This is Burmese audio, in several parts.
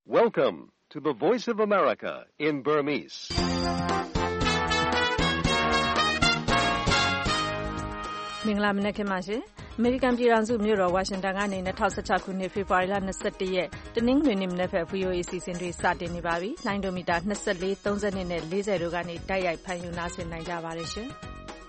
Welcome to the Voice of America in Burmese. ။မင်္ဂလာမနက်ခင်းပါရှင်။ အမေရိကန်ပြည်ထောင်စုမြို့တော်ဝါရှင်တန်ကနေ2016ခုနှစ်ဖေဖော်ဝါရီလ21ရက်တနင်္ဂနွေနေ့မနက်ဖက် VOA အစီအစဉ်တွေစတင်နေပါပြီ။လိုင်းဒိုမီတာ24 32နဲ့40တို့ကနေတိုက်ရိုက်ဖန်ယူနာဆင်နိုင်ကြပါတယ်ရှင်။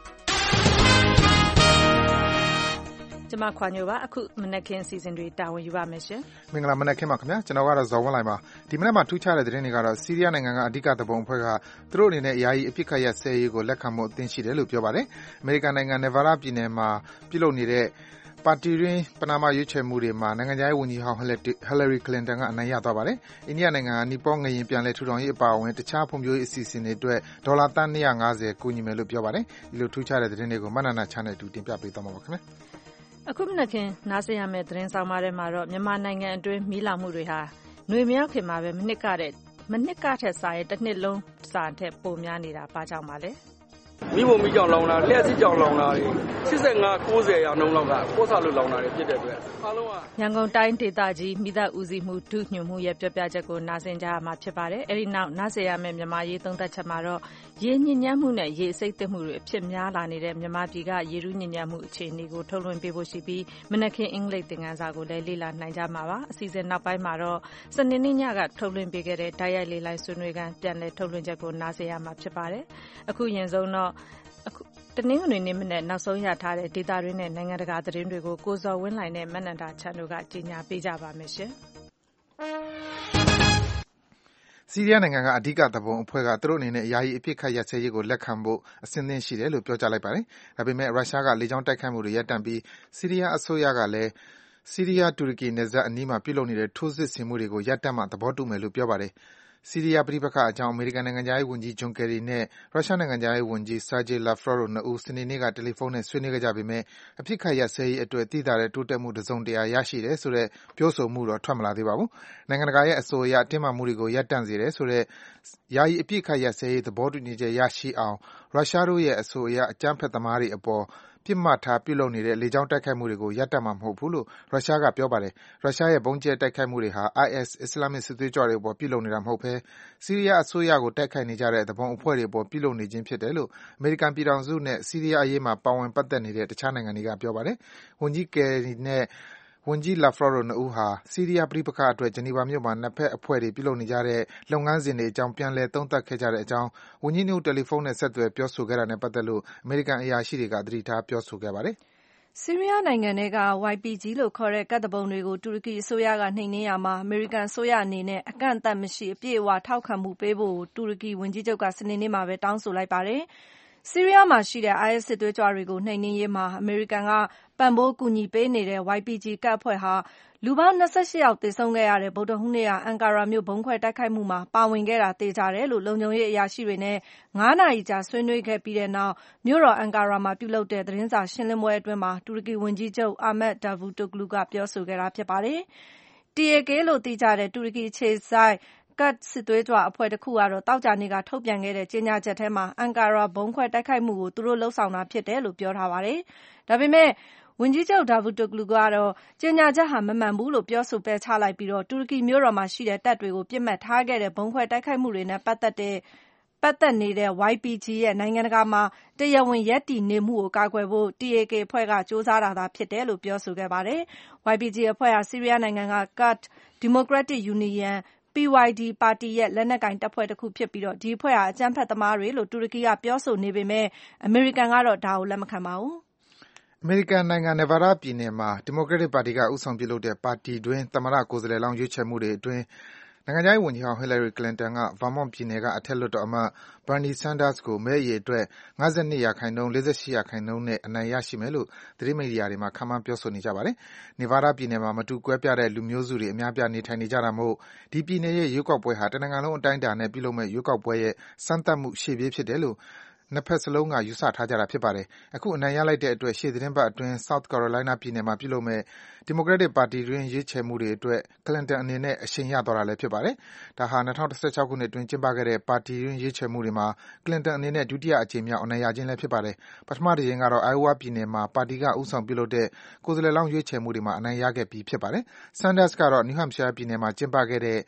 ကျမခွာညိုပါအခုမနက်ခင်းအစီအစဉ်တွေတာဝန်ယူပါမယ်ရှင်။မင်္ဂလာမနက်ခင်းပါခင်ဗျာကျွန်တော်ကတော့ဇော်ဝင်းလိုင်ပါဒီမနက်မှာထူးခြားတဲ့သတင်းတွေကတော့ဆီးရီးယားနိုင်ငံကအဓိကသဘုံအဖွဲ့ကသူတို့အနေနဲ့ယာယီအပြစ်ခတ်ရပ်စဲရေးကိုလက်ခံဖို့အသင့်ရှိတယ်လို့ပြောပါတယ်အမေရိကန်နိုင်ငံနေဗာဒါပြည်နယ်မှာပြုလုပ်နေတဲ့ပါတီရင်းပနာမရွေးချယ်မှုတွေမှာနိုင်ငံခြားရေးဝန်ကြီးဟောင်းဟီလာရီကလင်တန်ကအနိုင်ရသွားပါတယ်အိန္ဒိယနိုင်ငံကနီပေါငရင်ပြန်လည်ထူထောင်ရေးအပါအဝင်တခြားဖွံ့ဖြိုးရေးအစီအစဉ်တွေအတွက်ဒေါ်လာသန်း250ကူညီမယ်လို့ပြောပါတယ်ဒီလိုထူးခြားတဲ့သတင်းတွေကိုမနန္ဒချနဲ့အတူတင်ပြပေးသွားမှာပါခင်ဗျာအခုမနက်ခင်းနားဆင်ရမယ့်သတင်းဆောင်ပါထဲမှာတော့မြန်မာနိုင်ငံအတွင်းမီးလောင်မှုတွေဟာຫນွေမြောက်ခင်မှာပဲမနှစ်ကထက်စာရင်တစ်နှစ်လုံးစာထက်ပိုများနေတာဘာကြောင့်ပါလဲမိဘမိကြောင်လောင်တာလျှက်စစ်ကြောင်လောင်တာတွေ85 90ရာနှုန်းလောက်ကပို့စားလို့လောင်တာတွေဖြစ်တဲ့အတွက်အားလုံးကရန်ကုန်တိုင်းဒေသကြီးမိသက်ဦးစီးမှုဒုညွှန်မှုရဲ့ပြောပြချက်ကိုနားဆင်ကြရမှာဖြစ်ပါတယ်အဲဒီနောက်နားဆင်ရမယ့်မြန်မာရေးသုံးသပ်ချက်မှာတော့ရေညစ်ညမ်းမှုနဲ့ရေစိတ်သစ်မှုတွေအဖြစ်များလာနေတဲ့မြန်မာပြည်ကရေရူးညစ်ညမ်းမှုအခြေအနေကိုထုတ်လွှင့်ပေးဖို့ရှိပြီးမနက်ခင်းအင်္ဂလိပ်သင်ခန်းစာကိုလည်းလေ့လာနိုင်ကြမှာပါအစီအစဉ်နောက်ပိုင်းမှာတော့စနေနေ့ညကထုတ်လွှင့်ပေးခဲ့တဲ့ဓာတ်ရိုက်လေ့လာဆွေးနွေးခန်းပြန်လည်ထုတ်လွှင့်ချက်ကိုနားဆင်ရမှာဖြစ်ပါတယ်အခုရင်ဆုံးတော့တနင်္ဂနွေနေ့မနက်နောက်ဆုံးရထားတဲ့ဒေတာရင်းနဲ့နိုင်ငံတကာသတင်းတွေကိုကိုဇော်ဝင်းလှိုင်နဲ့မနန္ဒာချန်တို့ကကြီးညာပေးကြပါမယ်ရှင်။ဆီးရီးယားနိုင်ငံကအဓိကသဘုံအဖွဲ့ကသူတို့အနေနဲ့ယာယီအပြစ်ခတ်ရပ်စဲရေးကိုလက်ခံဖို့အစဉ်သင့်ရှိတယ်လို့ပြောကြားလိုက်ပါတယ်။ဒါပေမဲ့ရုရှားကလေကြောင်းတိုက်ခိုက်မှုတွေရပ်တန့်ပြီးဆီးရီးယားအစိုးရကလည်းဆီးရီးယားတူရကီနယ်စပ်အနီးမှာပြုလုပ်နေတဲ့ထိုးစစ်ဆင်မှုတွေကိုရပ်တန့်မှသဘောတူမယ်လို့ပြောပါတယ်။ဆီးရီးယားပဋိပက္ခအကြောင်းအမေရိကန်နိုင်ငံခြားရေးဝန်ကြီးဂျွန်ကယ်ရီနဲ့ရုရှားနိုင်ငံခြားရေးဝန်ကြီးဆာဂျီလာဖရော့တို့နှစ်ဦးစနေနေ့ကတယ်လီဖုန်းနဲ့ဆွေးနွေးခဲ့ကြပေမဲ့အပြစ်ခတ်ရပ်စဲရေးအတွက်သိသာတဲ့တိုးတက်မှုတစုံတရာရရှိတယ်ဆိုတဲ့ပြောဆိုမှုတော့ထွက်မလာသေးပါဘူး။နိုင်ငံတကာရဲ့အဆိုအရတင်းမာမှုတွေကိုရပ်တန့်စေတယ်ဆိုတဲ့ယာယီအပြစ်ခတ်ရပ်စဲရေးသဘောတူညီချက်ရရှိအောင်ရုရှားတို့ရဲ့အဆိုအရအကြမ်းဖက်သမားတွေအပေါ်ပစ်မှတ်ထားပြုလုပ်နေတဲ့လေကြောင်းတိုက်ခိုက်မှုတွေကိုရပ်တန့်မှာမဟုတ်ဘူးလို့ရုရှားကပြောပါတယ်။ရုရှားရဲ့ဗုံးကြဲတိုက်ခိုက်မှုတွေဟာ IS အစ္စလာမ်မစ်စစ်သွေးကြွတွေအပေါ်ပြုလုပ်နေတာမဟုတ်ဘဲဆီးရီးယားအစိုးရကိုတိုက်ခိုက်နေကြတဲ့သဘုံအဖွဲ့တွေအပေါ်ပြုလုပ်နေခြင်းဖြစ်တယ်လို့အမေရိကန်ပြည်ထောင်စုနဲ့ဆီးရီးယားအရေးမှာပါဝင်ပတ်သက်နေတဲ့တခြားနိုင်ငံတွေကပြောပါတယ်။ဝန်ကြီးကယ်ရီနဲ့ဝန်ကြီးလာဖရော့တို့နှစ်ဦးဟာဆီးရီးယားပဋိပက္ခအတွက်ဂျနီဗာမြို့မှာနှစ်ဖက်အဖွဲ့တွေပြုလုပ်နေကြတဲ့လုပ်ငန်းစဉ်တွေအကြောင်းပြန်လည်သုံးသပ်ခဲ့ကြတဲ့အကြောင်းဝန်ကြီးနှစ်ဦးတယ်လီဖုန်းနဲ့ဆက်သွယ်ပြောဆိုခဲ့တာနဲ့ပတ်သက်လို့အမေရိကန်အရာရှိတွေကသတိထားပြောဆိုခဲ့ပါတယ်။ဆီးရီးယားနိုင်ငံထဲက YPG လို့ခေါ်တဲ့ကတ်သဘုံတွေကိုတူရကီအစိုးရကနှိမ်နင်းရာမှာအမေရိကန်အစိုးရအနေနဲ့အကန့်အသတ်မရှိအပြည့်အဝထောက်ခံမှုပေးဖို့တူရကီဝန်ကြီးချုပ်ကစနေနေ့မှာပဲတောင်းဆိုလိုက်ပါတယ်။ဆီးရီးယားမှာရှိတဲ့ IS စစ်သွေးကြွတွေကိုနှိမ်နင်းရေးမှာအမေရိကန်ကပံ့ပိုးကူညီပေးနေတဲ့ YPG ကတ်အဖွဲ့ဟာလူပေါင်း28ယောက်သေဆုံးခဲ့ရတဲ့ဗုဒ္ဓဟူးနေ့ကအန်ကာရာမြို့ဗုံးခွဲတိုက်ခိုက်မှုမှာပါဝင်ခဲ့တာသေချာတယ်လို့လုံခြုံရေးအရာရှိတွေနဲ့9နာရီကြာဆွေးနွေးခဲ့ပြီးတဲ့နောက်မြို့တော်အန်ကာရာမှာပြုလုပ်တဲ့သတင်းစာရှင်းလင်းပွဲအတွင်းမှာတူရကီဝန်ကြီးချုပ်အာမက်ဒါဗူတိုဂလူကပြောဆိုခဲ့တာဖြစ်ပါတယ်။ TAK လို့သိကြတဲ့တူရကီအခြေစိုက်ကတ်စစ်သွေးကြွအဖွဲ့တခုကတော့သောကြာနေ့ကထုတ်ပြန်ခဲ့တဲ့ကြေညာချက်ထဲမှာအန်ကာရာဗုံးခွဲတိုက်ခိုက်မှုကိုသူတို့လုပ်ဆောင်တာဖြစ်တယ်လို့ပြောထားပါတယ်။ဒါပေမဲ့ဝန်ကြီးချုပ်ဒါဗူတိုဂလူကတော့ကြေညာချက်ဟာမမှန်ဘူးလို့ပြောဆိုပယ်ချလိုက်ပြီးတူရကီမြို့တော်မှာရှိတဲ့တပ်တွေကိုပစ်မှတ်ထားခဲ့တဲ့ဗုံးခွဲတိုက်ခိုက်မှုတွေနဲ့ပတ်သက်နေတဲ့ YPG ရဲ့နိုင်ငံတကာမှာတရားဝင်ရပ်တည်နေမှုကိုကာကွယ်ဖို့ TAK အဖွဲ့ကကြိုးစားတာသာဖြစ်တယ်လို့ပြောဆိုခဲ့ပါတယ်။ YPG အဖွဲ့ဟာဆီးရီးယားနိုင်ငံက Kurd Democratic Union PYD ပါတီရဲ့လက်နက်ကိုင်တပ်ဖွဲ့တခုဖြစ်ပြီးဒီအဖွဲ့ဟာအကြမ်းဖက်သမားတွေလို့တူရကီကပြောဆိုနေပေမဲ့အမေရိကန်ကတော့ဒါကိုလက်မခံပါဘူး။အမေရိကန်နိုင်ငံနေဗာဒါပြည်နယ်မှာဒီမိုကရက်တစ်ပါတီကဦးဆောင်ပြုလုပ်တဲ့ပါတီတွင်းသမ္မတကိုယ်စားလှယ်လောင်းရွေးချယ်မှုတွေအတွင်းနိုင်ငံခြားရေးဝန်ကြီးဟောင်းဟီလာရီကလင်တန်က Vermont ပြည်နယ်ကအထက်လွှတ်တော်အမတ် Bernie Sanders ကိုမဲအရေအတွက်52%ရာခိုင်နှုန်း 48%ရာခိုင်နှုန်းနဲ့အနိုင်ရရှိမယ်လို့သတင်းမီဒီယာတွေမှာခန့်မှန်းပြောဆိုနေကြပါတယ်။နေဗာဒါပြည်နယ်မှာမတူကွဲပြားတဲ့လူမျိုးစုတွေအများအပြားနေထိုင်နေကြတာမို့ဒီပြည်နယ်ရဲ့ရွေးကောက်ပွဲဟာတနိုင်ငံလုံးအတိုင်းအတာနဲ့ပြုလုပ်မယ့်ရွေးကောက်ပွဲရဲ့စမ်းသပ်မှုရှေ့ပြေးဖြစ်တယ်လို့နှစ်ဖက်စလုံးကယူဆထားကြတာဖြစ်ပါတယ်။အခုအနိုင်ရလိုက်တဲ့အတွက်ရှေ့သီတင်းပတ်အတွင်း South Carolina ပြည်နယ်မှာပြုလုပ်မယ့်ဒီမိုကရက်တစ်ပါတီတွင်းရွေးချယ်မှုတွေအတွက်ကလင်တန်အနေနဲ့အရှိန်ရသွားတာလည်းဖြစ်ပါတယ်။ဒါဟာ2016ခုနှစ်အတွင်းကျင်းပခဲ့တဲ့ပါတီတွင်းရွေးချယ်မှုတွေမှာကလင်တန်အနေနဲ့ဒုတိယအကြိမ်မြောက်အနိုင်ရခြင်းလည်းဖြစ်ပါတယ်။ပထမတစ်ကြိမ်ကတော့ Iowa ပြည်နယ်မှာပါတီကဦးဆောင်ပြုလုပ်တဲ့ကိုယ်စားလှယ်လောင်းရွေးချယ်မှုတွေမှာအနိုင်ရခဲ့ပြီးဖြစ်ပါတယ်။ Sanders ကတော့ New Hampshire ပြည်နယ်မှာကျင်းပခဲ့တဲ့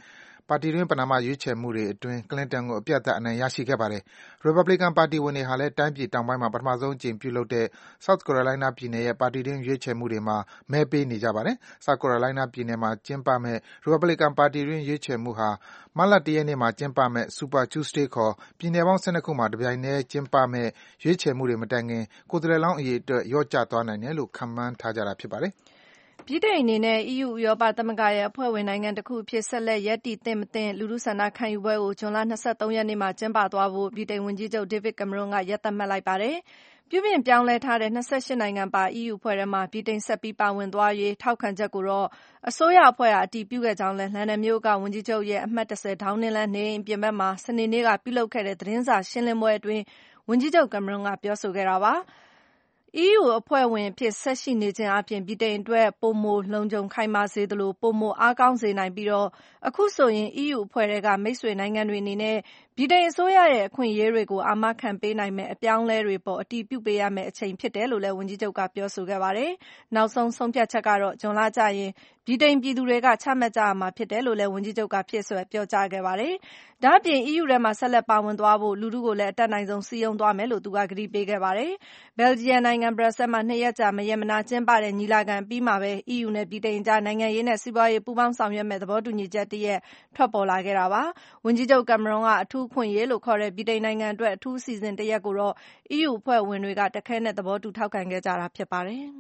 ပါတီတွင်းပဏာမရွေးချယ်မှုတွေအတွင်း Clinton ကိုအပြတ်အနိုင်ရရှိခဲ့ပါတယ်။ Republican ပါတီဝင်တွေဟာလည်းတိုင်းပြည်တောင်ပိုင်းမှာပထမဆုံးအကြိမ်ပြုလုပ်တဲ့ South Carolina ပြည်နယ်ရဲ့ပါတီတွင်းရွေးချယ်မှုတွေမှာမဲပေးနေကြပါတယ်။ South Carolina ပြည်နယ်မှာကျင်းပမယ့် Republican ပါတီတွင်းရွေးချယ်မှုဟာ မတ်လ ၁ ရက်နေ့မှာကျင်းပမယ့် Super Tuesday ခေါ် ပြည်နယ်ပေါင်း ၁၂ ခုမှာတပြိုင်တည်းကျင်းပမယ့်ရွေးချယ်မှုတွေမတိုင်ခင် ကိုယ်စားလှယ်လောင်းအရေအတွက်လျော့ကျသွားနိုင်တယ်လို့ခန့်မှန်းထားကြတာဖြစ်ပါတယ်။ဗြိတိန်အနေနဲ့ EU ဥရောပသမဂ္ဂရဲ့အဖွဲ့ဝင်နိုင်ငံတစ်ခုအဖြစ်ဆက်လက်ရပ်တည်သင့်မသင့်လူထုဆန္ဒခံယူပွဲကိုဇွန်လ 23 ရက်နေ့မှာကျင်းပသွားဖို့ဗြိတိန်ဝန်ကြီးချုပ် David Cameron ကရက်သတ်မှတ်လိုက်ပါတယ်။ပြုပြင်ပြောင်းလဲထားတဲ့ 28 နိုင်ငံပါ EU အဖွဲ့ထဲမှာဗြိတိန်ဆက်ပြီးပါဝင်သွားရေးထောက်ခံချက်ကိုတော့အစိုးရအဖွဲ့ကအတည်ပြုခဲ့ကြောင်းလည်းလန်ဒန်မြို့ကဝန်ကြီးချုပ်ရဲ့အမှတ် 10 ဒေါင်းနင်းလမ်းနေအိမ်ပြင်ဘက်မှာစနေနေ့ကပြုလုပ်ခဲ့တဲ့သတင်းစာရှင်းလင်းပွဲအတွင်းဝန်ကြီးချုပ် Cameron ကပြောဆိုခဲ့တာပါ။ EU အဖွဲ့ဝင်အဖြစ်ဆက်ရှိနေခြင်းအားဖြင့်ဗြိတိန်အတွက်ပိုမိုလုံခြုံခိုင်မာစေသလိုပိုမိုအားကောင်းစေနိုင်ပြီးအခုဆိုရင် EU အဖွဲ့ထဲကမိတ်ဆွေနိုင်ငံတွေအနေနဲ့ဗြိတိန်အစိုးရရဲ့အခွင့်အရေးတွေကိုအာမခံပေးနိုင်မယ့်အပြောင်းအလဲတွေအပေါ်အတည်ပြုပေးရမယ့်အချိန်ဖြစ်တယ်လို့လည်းဝန်ကြီးချုပ်ကပြောဆိုခဲ့ပါတယ်။နောက်ဆုံးဆုံးဖြတ်ချက်ကတော့ဇွန်လကျရင်ဗြိတိန်ပြည်သူတွေကချမှတ်ကြရမှာဖြစ်တယ်လို့လည်းဝန်ကြီးချုပ်ကဖြည့်စွက်ပြောကြားခဲ့ပါတယ်။ဒါ့အပြင် EU ထဲမှာဆက်လက်ပါဝင်သွားဖို့လူထုကိုလည်းအတတ်နိုင်ဆုံးစည်းရုံးသွားမယ်လို့သူကကတိပေးခဲ့ပါတယ်။ ဘယ်လ်ဂျီယံနိုင်ငံဘရပ်ဆဲလ်မှာ2 ရက်ကြာမရက်မနားကျင်းပတဲ့ညီလာခံအပြီးမှာပဲ EU နဲ့ဗြိတိန်အကြားနိုင်ငံရေးနဲ့စီးပွားရေးပူးပေါင်းဆောင်ရွက်မယ့်သဘောတူညီချက်တစ်ရပ်ထွက်ပေါ်လာခဲ့တာပါ။ဝန်ကြီးချုပ် Cameron ကအထူးအခွင့်အရေးလို့ခေါ်တဲ့ဗြိတိန်နိုင်ငံအတွက်အထူးအစီအစဉ်တစ်ရပ်ကိုတော့ EU အဖွဲ့ဝင်တွေကတခဲနက်သဘောတူထောက်ခံခဲ့ကြတာဖြစ်ပါတယ်။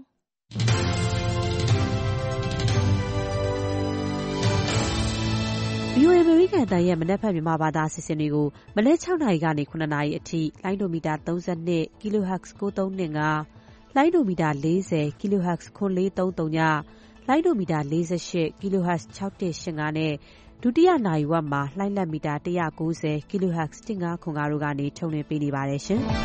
VOA အမေရိကန်အသံရဲ့မနက်ဖြန်မြန်မာဘာသာအစီအစဉ်တွေကိုမနက် 6 နာရီကနေ 9 နာရီအထိလိုင်းဒိုမီတာ 32 kHz 9325လိုင်းဒိုမီတာ 40 kHz 9430ညလိုင်းဒိုမီတာ 48 kHz 6185နဲ့ဒုတိယနာရီဝက်မှာလှိုင်းလက်မီတာ 190 kHz 1505တို့ကနေထုတ်လွှင့်ပေးနေပါတယ်ရှင်။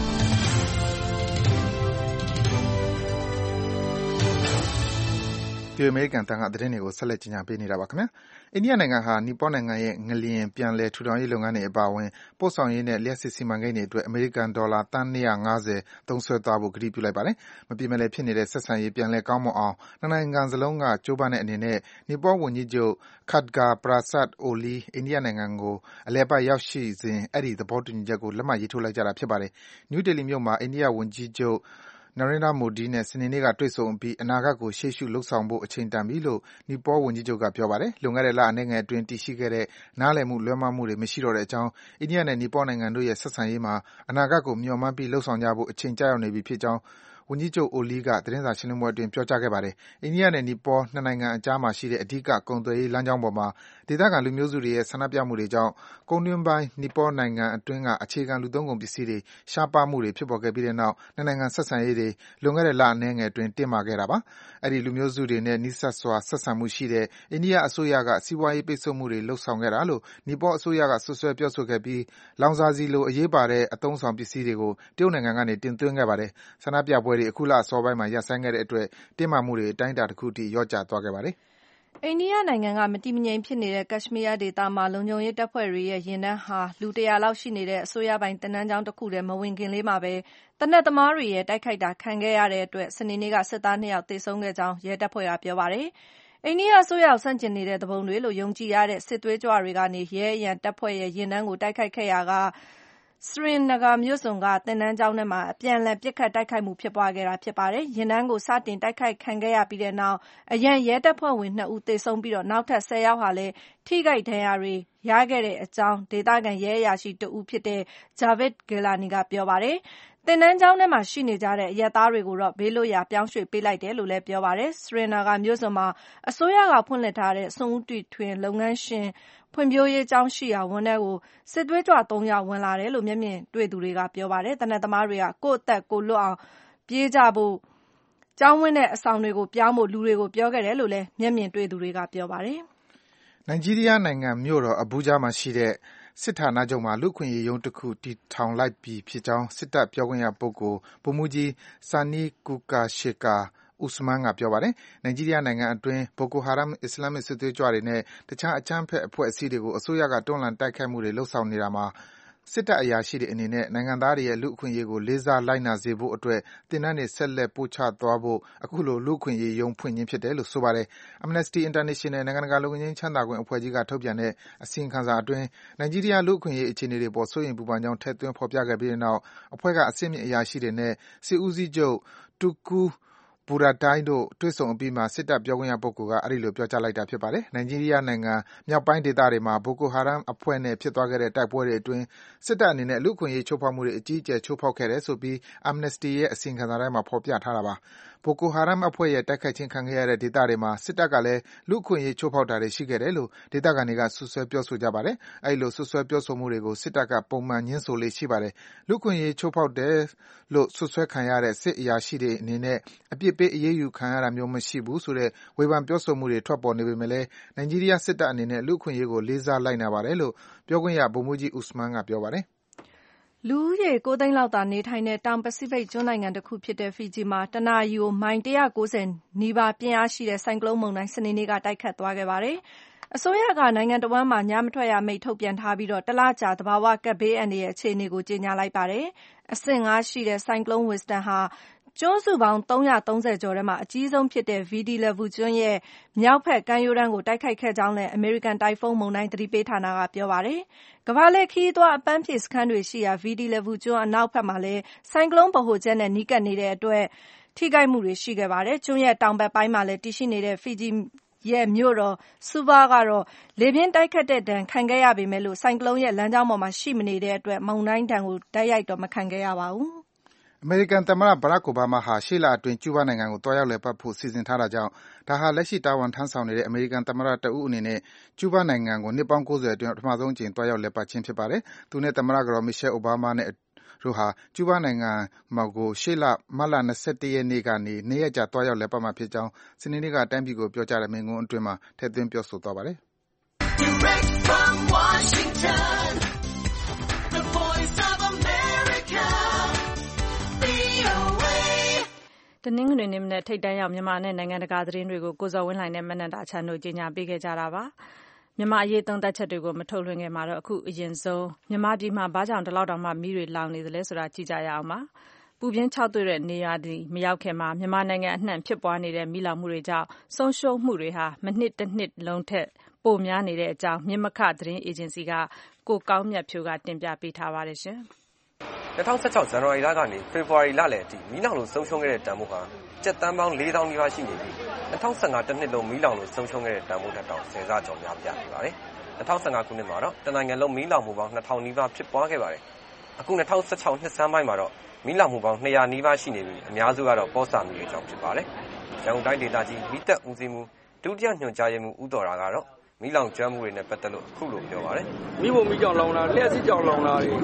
ဒီအမေရိကန်တန်ခါသတင်းတွေကိုဆက်လက်ကြီးညာပေးနေတာပါခင်ဗျာအိန္ဒိယနိုင်ငံဟာနီပေါနိုင်ငံရဲ့ငလျင်ပြန်လည်ထူထောင်ရေးလုပ်ငန်းတွေအပါအဝင်ပို့ဆောင်ရေးနဲ့လျှပ်စစ်စီမံကိန်းတွေအတွက်အမေရိကန်ဒေါ်လာသန်း250သုံးစွဲသွားဖို့ကတိပြုလိုက်ပါတယ်မပြေမလည်ဖြစ်နေတဲ့ဆက်ဆံရေးပြန်လည်ကောင်းမွန်အောင်နှစ်နိုင်ငံစလုံးကကြိုးပမ်းတဲ့အနေနဲ့နီပေါဝန်ကြီးချုပ် Khadga Prasad Oli အိန္ဒိယနိုင်ငံကိုအလည်အပတ်ရောက်ရှိစဉ်အဲဒီသဘောတူညီချက်ကိုလက်မှတ်ရေးထိုးလိုက်ကြတာဖြစ်ပါတယ်နယူးဒေလီမြို့မှာအိန္ဒိယဝန်ကြီးချုပ်Narendra Modi နဲ့စနေနေ့ကတွေ့ဆုံအပြီးအနာဂတ်ကိုရှေ့ရှုလုပ်ဆောင်ဖို့အချိန်တန်ပြီလို့နီပေါဝန်ကြီးချုပ်ကပြောပါတယ်။လွန်ခဲ့တဲ့လအနည်းငယ်အတွင်းတည်ရှိခဲ့တဲ့နားလည်မှုလွဲမှားမှုတွေမရှိတော့တဲ့အကြောင်းအိန္ဒိယနဲ့နီပေါနိုင်ငံတို့ရဲ့ဆက်ဆံရေးမှာအနာဂတ်ကိုမျှော်မှန်းပြီးလုပ်ဆောင်ကြဖို့အချိန်ကျရောက်နေပြီဖြစ်ကြောင်းဝန်ကြီးချုပ် Oli ကသတင်းစာရှင်းလင်းပွဲအတွင်းပြောကြားခဲ့ပါတယ်။အိန္ဒိယနဲ့နီပေါနှစ်နိုင်ငံအကြားမှာရှိတဲ့အဓိကကုန်သွယ်ရေးလမ်းကြောင်းပေါ်မှာဒေသခံလူမျိုးစုတွေရဲ့ဆန္ဒပြမှုတွေကြောင့်ကုန်းတွင်းပိုင်းနီပေါနိုင်ငံအတွင်းကအခြေခံလူသုံးကုန်ပစ္စည်းတွေရှားပါးမှုတွေဖြစ်ပေါ်ခဲ့ပြီးတဲ့နောက်နှစ်နိုင်ငံဆက်ဆံရေးတွေလွန်ခဲ့တဲ့လအနည်းငယ်အတွင်းတင်းမာခဲ့တာပါ။အဲဒီလူမျိုးစုတွေနဲ့နီးစပ်စွာဆက်ဆံမှုရှိတဲ့အိန္ဒိယအစိုးရကစီးပွားရေးပိတ်ဆို့မှုတွေလုပ်ဆောင်ခဲ့တာလို့နီပေါအစိုးရကစွပ်စွဲပြောဆိုခဲ့ပြီးလောင်စာဆီလိုအရေးပါတဲ့အသုံးအဆောင်ပစ္စည်းတွေကိုတရုတ်နိုင်ငံကနေတင်သွင်းခဲ့ပါတယ်။ဆန္ဒပြပွဲတွေအခုလအစောပိုင်းမှာရပ်ဆိုင်းခဲ့တဲ့အတွက်တင်းမာမှုတွေအတိုင်းအတာတစ်ခုအထိလျော့ကျသွားခဲ့ပါတယ်အိန္ဒိယနိုင်ငံကမတည်မငြိမ်ဖြစ်နေတဲ့ကက်ရှ်မီးယားဒေသမှာလုံခြုံရေးတပ်ဖွဲ့တွေရဲ့ယာဉ်တန်းဟာလူ100လောက်ရှိနေတဲ့အစိုးရပိုင်သင်တန်းကျောင်းတစ်ခုထဲမဝင်ခင်လေးမှာပဲသေနတ်သမားတွေရဲ့တိုက်ခိုက်တာခံခဲ့ရတဲ့အတွက်စနေနေ့ကစစ်သား2ယောက်သေဆုံးခဲ့ကြောင်းရဲတပ်ဖွဲ့ကပြောပါတယ်။အိန္ဒိယအစိုးရကိုဆန့်ကျင်နေတဲ့သူပုန်တွေလို့ယုံကြည်ရတဲ့စစ်သွေးကြွတွေကနေရဲအရန်တပ်ဖွဲ့ရဲ့ယာဉ်တန်းကိုတိုက်ခိုက်ခဲ့ရာကSrinagar မြို့စွန်ကသင်တန်းကျောင်းထဲမှာအပြန်အလှန်ပစ်ခတ်တိုက်ခိုက်မှုဖြစ်ပွားခဲ့တာဖြစ်ပါတယ်။ယာဉ်တန်းကိုစတင်တိုက်ခိုက်ခံခဲ့ရပြီးတဲ့နောက်အရန်ရဲတပ်ဖွဲ့ဝင်2ဦးသေဆုံးပြီးနောက်ထပ်10ယောက်ဟာလည်းထိခိုက်ဒဏ်ရာတွေရခဲ့တဲ့အကြောင်းဒေသခံရဲအရာရှိတဦးဖြစ်တဲ့ Javed Gilani ကပြောပါတယ်။သင်တန်းကျောင်းထဲမှာရှိနေကြတဲ့အရပ်သားတွေကိုတော့ဘေးလွတ်ရာပြောင်းရွှေ့ပေးလိုက်တယ်လို့လည်းပြောပါတယ်။ Srinagar မြို့စွန်မှာအစိုးရကဖွင့်လှစ်ထားတဲ့စွန့်ဦးတီထွင်လုပ်ငန်းရှင်ဖွံ့ဖြိုးရေးကျောင်းရှိရာဝန်းထဲကိုစစ်သွေးကြွ3ယောက်ဝင်လာတယ်လို့မျက်မြင်တွေ့သူတွေကပြောပါတယ်။သေနတ်သမားတွေကကိုယ့်အသက်ကိုယ်လွတ်အောင်ပြေးကြဖို့ကျောင်းဝန်းထဲအဆောင်တွေကိုပြောင်းဖို့လူတွေကိုပြောခဲ့တယ်လို့လည်းမျက်မြင်တွေ့သူတွေကပြောပါတယ်။နိုင်ဂျီးရီးယားနိုင်ငံမြို့တော် Abuja မှာရှိတဲ့စစ်ဌာနချုပ်မှာလူ့အခွင့်အရေးရုံးတစ်ခုတည်ထောင်လိုက်ပြီဖြစ်ကြောင်းစစ်တပ်ပြောခွင့်ရပုဂ္ဂိုလ်ဗိုလ်မှူးကြီး Sani Kukasheka Usman ကပြောပါတယ်။နိုင်ဂျီးရီးယားနိုင်ငံအတွင်း Boko Haram အစ္စလာမ်စစ်သွေးကြွတွေနဲ့တခြားအကြမ်းဖက်အဖွဲ့အစည်းတွေကိုအစိုးရကတွန်းလှန်တိုက်ခိုက်မှုတွေလုပ်ဆောင်နေတာမှာစစ်တပ်အရာရှိတွေအနေနဲ့နိုင်ငံသားတွေရဲ့လူ့အခွင့်အရေးကိုလေးစားလိုက်နာစေဖို့အတွက်သင်တန်းတွေဆက်လက်ပို့ချသွားဖို့အခုလိုလူ့အခွင့်အရေးရုံးဖွင့်ခြင်းဖြစ်တယ်လို့ဆိုပါတယ်။ Amnesty International နိုင်ငံတကာလွတ်ငြိမ်းချမ်းသာခွင့်အဖွဲ့ကြီးကထုတ်ပြန်တဲ့အစီရင်ခံစာအတွင်းနိုင်ဂျီးရီးယားလူ့အခွင့်အရေးအခြေအနေတွေပေါ်စိုးရိမ်ပူပန်ကြောင်းထည့်သွင်းဖော်ပြခဲ့ပြီးတဲ့နောက်အဖွဲ့ကအဆင့်မြင့်အရာရှိတွေနဲ့စစ်ဦးစီးချုပ် Tukur Buratai တို့တွေ့ဆုံအပြီးမှာစစ်တပ်ပြောခွင့်ရပုဂ္ဂိုလ်ကအဲဒီလိုပြောကြားလိုက်တာဖြစ်ပါတယ်။နိုင်ဂျီးရီးယားနိုင်ငံမြောက်ပိုင်းဒေသတွေမှာ Boko Haram အဖွဲ့နဲ့ဖြစ်သွားခဲ့တဲ့တိုက်ပွဲတွေအတွင်းစစ်တပ်အနေနဲ့လူ့အခွင့်အရေးချိုးဖောက်မှုတွေအကြီးအကျယ်ချိုးဖောက်ခဲ့တယ်ဆိုပြီး Amnesty ရဲ့အစီရင်ခံစာထဲမှာဖော်ပြထားတာပါ။ Boko Haram အဖွဲ့ရဲ့တိုက်ခိုက်ခြင်းခံခဲ့ရတဲ့ဒေသတွေမှာစစ်တပ်ကလည်းလူ့အခွင့်အရေးချိုးဖောက်တာတွေရှိခဲ့တယ်လို့ဒေသခံတွေကစွပ်စွဲပြောဆိုကြပါတယ်။အဲဒီလိုစွပ်စွဲပြောဆိုမှုတွေကိုစစ်တပ်ကပုံမှန်ငြင်းဆိုလေ့ရှိပါတယ်။လူ့အခွင့်အရေးချိုးဖောက်တယ်လို့စွပ်စွဲခံရတဲ့စစ်အရာရှိတွေအနေနဲ့အပြစ်ပေးအရေးယူခံရတာမျိုးမရှိဘူးဆိုတဲ့ဝေဖန်ပြောဆိုမှုတွေထွက်ပေါ်နေပေမဲ့လည်းနိုင်ဂျီးရီးယားစစ်တပ်အနေနဲ့လူ့အခွင့်အရေးကိုလေးစားလိုက်နာပါတယ်လို့ပြောခွင့်ရဗိုလ်မှူးကြီး Usman ကပြောပါတယ်။လူဦးရေ9သိန်းလောက်သာနေထိုင်တဲ့တောင်ပစိဖိတ်ကျွန်းနိုင်ငံတစ်ခုဖြစ်တဲ့ဖီဂျီမှာတနာရီကိုမိုင်190နီးပါးပြင်းအားရှိတဲ့ဆိုင်ကလုန်းမုန်တိုင်းစနေနေ့ကတိုက်ခတ်သွားခဲ့ပါတယ်။အစိုးရကနိုင်ငံတစ်ဝန်းမှာညမထွက်ရအမိန့်ထုတ်ပြန်ထားပြီးတစ်လကြာသဘာဝကပ်ဘေးအန္တရာယ်အခြေအနေကိုကြေညာလိုက်ပါတယ်။အဆင့်5ရှိတဲ့ဆိုင်ကလုန်း Winston ဟာကျွန်းစုပေါင်း330ကျော်ထဲမှာအကြီးဆုံးဖြစ်တဲ့ Viti Levu ကျွန်းရဲ့မြောက်ဘက်ကမ်းရိုးတန်းကိုတိုက်ခိုက်ခဲ့ကြောင်းလည်းအမေရိကန်တိုင်ဖုန်းမုန်တိုင်းသတိပေးဌာနကပြောပါတယ်။ကမ္ဘာလှည့်ခရီးသွားအပန်းဖြေစခန်းတွေရှိရာ Viti Levu ကျွန်းအနောက်ဘက်မှာလည်းဆိုင်ကလုန်းဗဟိုချက်နဲ့နီးကပ်နေတဲ့အတွက်ထိခိုက်မှုတွေရှိခဲ့ပါတယ်။ကျွန်းရဲ့တောင်ဘက်ပိုင်းမှာလည်းတည်ရှိနေတဲ့ဖီဂျီရဲ့မြို့တော် Suva ကတော့လေပြင်းတိုက်ခတ်တဲ့ဒဏ်ခံခဲ့ရပေမဲ့ဆိုင်ကလုန်းရဲ့လမ်းကြောင်းပေါ်မှာရှိမနေတဲ့အတွက်မုန်တိုင်းဒဏ်ကိုတိုက်ရိုက်တော့မခံခဲ့ရပါဘူး။အမေရိကန်သမ္မတ Barack Obama ဟာရှေ့လအတွင်းကျူးဘားနိုင်ငံကိုသွားရောက်လည်ပတ်ဖို့စီစဉ်ထားတာကြောင့်ဒါဟာလက်ရှိတာဝန်ထမ်းဆောင်နေတဲ့အမေရိကန်သမ္မတတဦးအနေနဲ့ကျူးဘားနိုင်ငံကိုနှစ်ပေါင်း90အတွင်းပထမဆုံးအကြိမ်သွားရောက်လည်ပတ်ခြင်းဖြစ်ပါတယ်။သူနဲ့သမ္မတကတော် Michelle Obama တို့ဟာကျူးဘားနိုင်ငံကိုရှေ့လမတ်လ21ရက်နေ့ကနေ2ရက်ကြာသွားရောက်လည်ပတ်မှာဖြစ်ကြောင်းစနေနေ့ကတိုင်းပြည်ကိုပြောကြားတဲ့မိန့်ခွန်းအတွင်းမှာထည့်သွင်းပြောဆိုသွားပါတယ်။ Direct from Washington, the voice of America, VOA တနင်္ဂနွေနေ့မနက်ထိပ်တန်းရောက်မြန်မာနဲ့နိုင်ငံတကာသတင်းတွေကိုကိုဇော်ဝင်းလှိုင်နဲ့မနန္ဒာချမ်းတို့ကြီးညာပေးခဲ့ကြတာပါ။မြန်မာအရေးသုံးသပ်ချက်တွေကိုမထုတ်လွှင့်ခင်မှာတော့အခုအရင်ဆုံးမြန်မာပြည်မှာဘာကြောင့်ဒီလောက်တောင်မှမီးတွေလောင်နေသလဲဆိုတာကြည့်ကြရအောင်ပါ။ပူပြင်းခြောက်သွေ့တဲ့နေရာဒီမရောက်ခင်မှာမြန်မာနိုင်ငံအနှံ့ဖြစ်ပွားနေတဲ့မီးလောင်မှုတွေကြောင့်ဆုံးရှုံးမှုတွေဟာမနှစ်တစ်နှစ်လုံးထက်ပိုများနေတဲ့အကြောင်းမြင်းမခသတင်းအေဂျင်စီကကိုကောင်းမြတ်ဖြိုးကတင်ပြပေးထားပါတယ်ရှင်။ 2016ဇန်နဝါရီလကနေဖေဖော်ဝါရီလလယ်အထိမီးလောင်လို့ဆုံးရှုံးခဲ့တဲ့တန်ဖိုးဟာကျပ်သန်းပေါင်း4000နီးပါးရှိနေပြီး2015တစ်နှစ်လုံးမီးလောင်လို့ဆုံးရှုံးခဲ့တဲ့တန်ဖိုးထက်တောင်10ဆကျော်များပြားနေပါတယ်။2015ခုနှစ်မှာတော့တနိုင်ငံလုံးမီးလောင်မှုပေါင်း2000နီးပါးဖြစ်ပွားခဲ့ပါတယ်။အခု2016နှစ်ဆန်းပိုင်းမှာတော့မီးလောင်မှုပေါင်း200နီးပါးရှိနေပြီးအများစုကတော့ပေါ်စာမီးတွေကြောင့်ဖြစ်ပါတယ်။ရန်ကုန်တိုင်းဒေသကြီးမီးတပ်ဦးစီးမှုဒုတိယညွှန်ကြားရေးမှူးဦးတော်ရာကတော့မီးလောင်ကျွမ်းမှုတွေနဲ့ပတ်သက်လို့အခုလိုပြောပါတယ်။မီးပုံမီးကြောင်လောင်တာလျှက်စစ်ကြောင်လောင်တာတွေ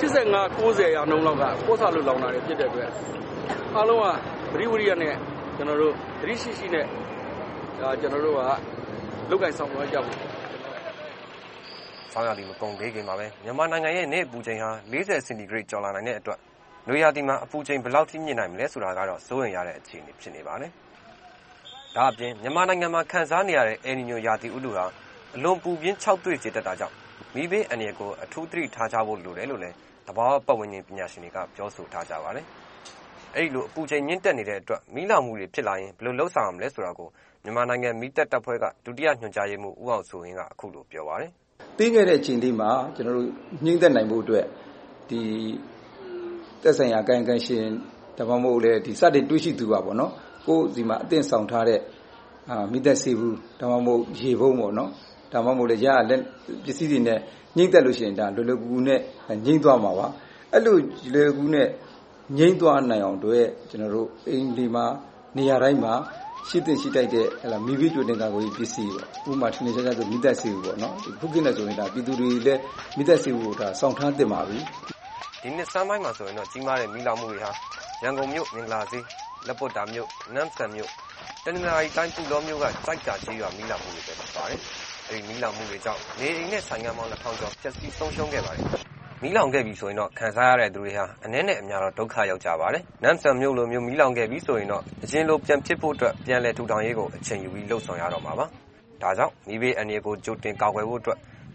85-90ရာနှုန်းလောက်ကပေါ်စာလို့လောင်တာတွေဖြစ်တဲ့အတွက်အားလုံးကပရိဝရိယနဲ့ကျွန်တော်တို့သတိရှိနဲ့ကျွန်တော်တို့ကလုတ်ကင်ဆောင်ရွက်ကြဖို့ဆောင်းရာသီမကုန်သေးခင်မှာပဲမြန်မာနိုင်ငံရဲ့နေ့အပူချိန်ဟာ40စင်တီဂရိတ်ကျော်လာနိုင်တဲ့အတွက်နွေရာသီမှာအပူချိန်ဘယ်လောက်ထိမြင့်နိုင်မလဲဆိုတာကတော့စိုးရိမ်ရတဲ့အခြေအနေဖြစ်နေပါတယ်။ဒါအပြင်မြန်မာနိုင်ငံမှာခန်းစားနေရတဲ့အယ်နီညိုရာသီဥတုဟာအလွန်ပူပြင်းခြောက်သွေ့စေတတ်တာကြောင့်မီးဘေးအန္တရာယ်ကိုအထူးသတိထားကြဖို့လိုတယ်လို့လည်းသဘာဝပတ်ဝန်းကျင်ပညာရှင်တွေကပြောဆိုထားကြပါတယ်။အဲဒီလိုအပူချိန်မြင့်တက်နေတဲ့အတွက်မီးလောင်မှုတွေဖြစ်လာရင်ဘယ်လိုလုပ်ဆောင်ရမလဲဆိုတာကိုမြန်မာနိုင်ငံမီးတပ်တပ်ဖွဲ့ကဒုတိယညွှန်ကြားရေးမှူးဦးအောင်စိုးဟင်းကအခုလိုပြောပါတယ်။ပြီးခဲ့တဲ့အချိန်လေးမှာကျွန်တော်တို့ညှိသက်နိုင်ဖို့အတွက်ဒီသက်ဆိုင်ရာကိုင်ကန်ရှင်ဒါမှမဟုတ်လေဒီစတင်တွေးရှိသူပါပေါ့နော်။ကိုယ်စီမှာအသင့်ဆောင်ထားတဲ့မိသက်စီဘူးဒါမှမဟုတ်ရေဘုံပေါ့နော်ဒါမှမဟုတ်လေရလက်ပစ္စည်းတွေနဲ့ညှိသက်လို့ရှိရင်ဒါလွယ်လွယ်ကူကူနဲ့ညှိသွားမှာပါအဲ့လိုလွယ်ကူကူနဲ့ညှိသွားနိုင်အောင်တို့ကျွန်တော်တို့အိမ်ဒီမှာနေရာတိုင်းမှာရှိတဲ့ရှိတိုက်တဲ့မီးဘေးကြိုတင်ကာကိုပစ္စည်းပေါ့ဥပမာထင်းရှားရှားဆိုမိသက်စီဘူးပေါ့နော်ခုကိနဲ့ဆိုရင်ဒါပြည်သူတွေလည်းမိသက်စီဘူးကိုဒါစောင့်ထမ်းတင်ပါပြီဒီနှစ်ဆန်းပိုင်းမှာဆိုရင်တော့ကြီးမားတဲ့မီးလောင်မှုတွေဟာရန်ကုန်မြို့မင်္ဂလာဈေးလက်ပွတ်တာမြို့နမ်ဆန်မြို့တနင်္သာရီတိုင်းပူလောမြို့ကစိုက်တာကြီးရွာမီးလောင်မှုတွေပဲဖြစ်ပါတယ်။အဲဒီမီးလောင်မှုတွေကြောင့်နေအိမ်နဲ့ဆိုင်ကမ်းပေါင်း2000ကျော်ပျက်စီးဆုံးရှုံးခဲ့ပါတယ်။မီးလောင်ခဲ့ပြီဆိုရင်တော့ခံစားရတဲ့သူတွေဟာအနည်းနဲ့အများတော့ဒုက္ခရောက်ကြပါတယ်။နမ်ဆန်မြို့လိုမျိုးမီးလောင်ခဲ့ပြီဆိုရင်တော့အချင်းလိုပြန်ဖြစ်ဖို့အတွက်ပြန်လည်ထူထောင်ရေးကိုအချိန်ယူပြီးလှုပ်ဆောင်ရတော့မှာပါ။ဒါကြောင့်မီးဘေးအန္တရာယ်ကိုကြိုတင်ကာကွယ်ဖို့အတွက်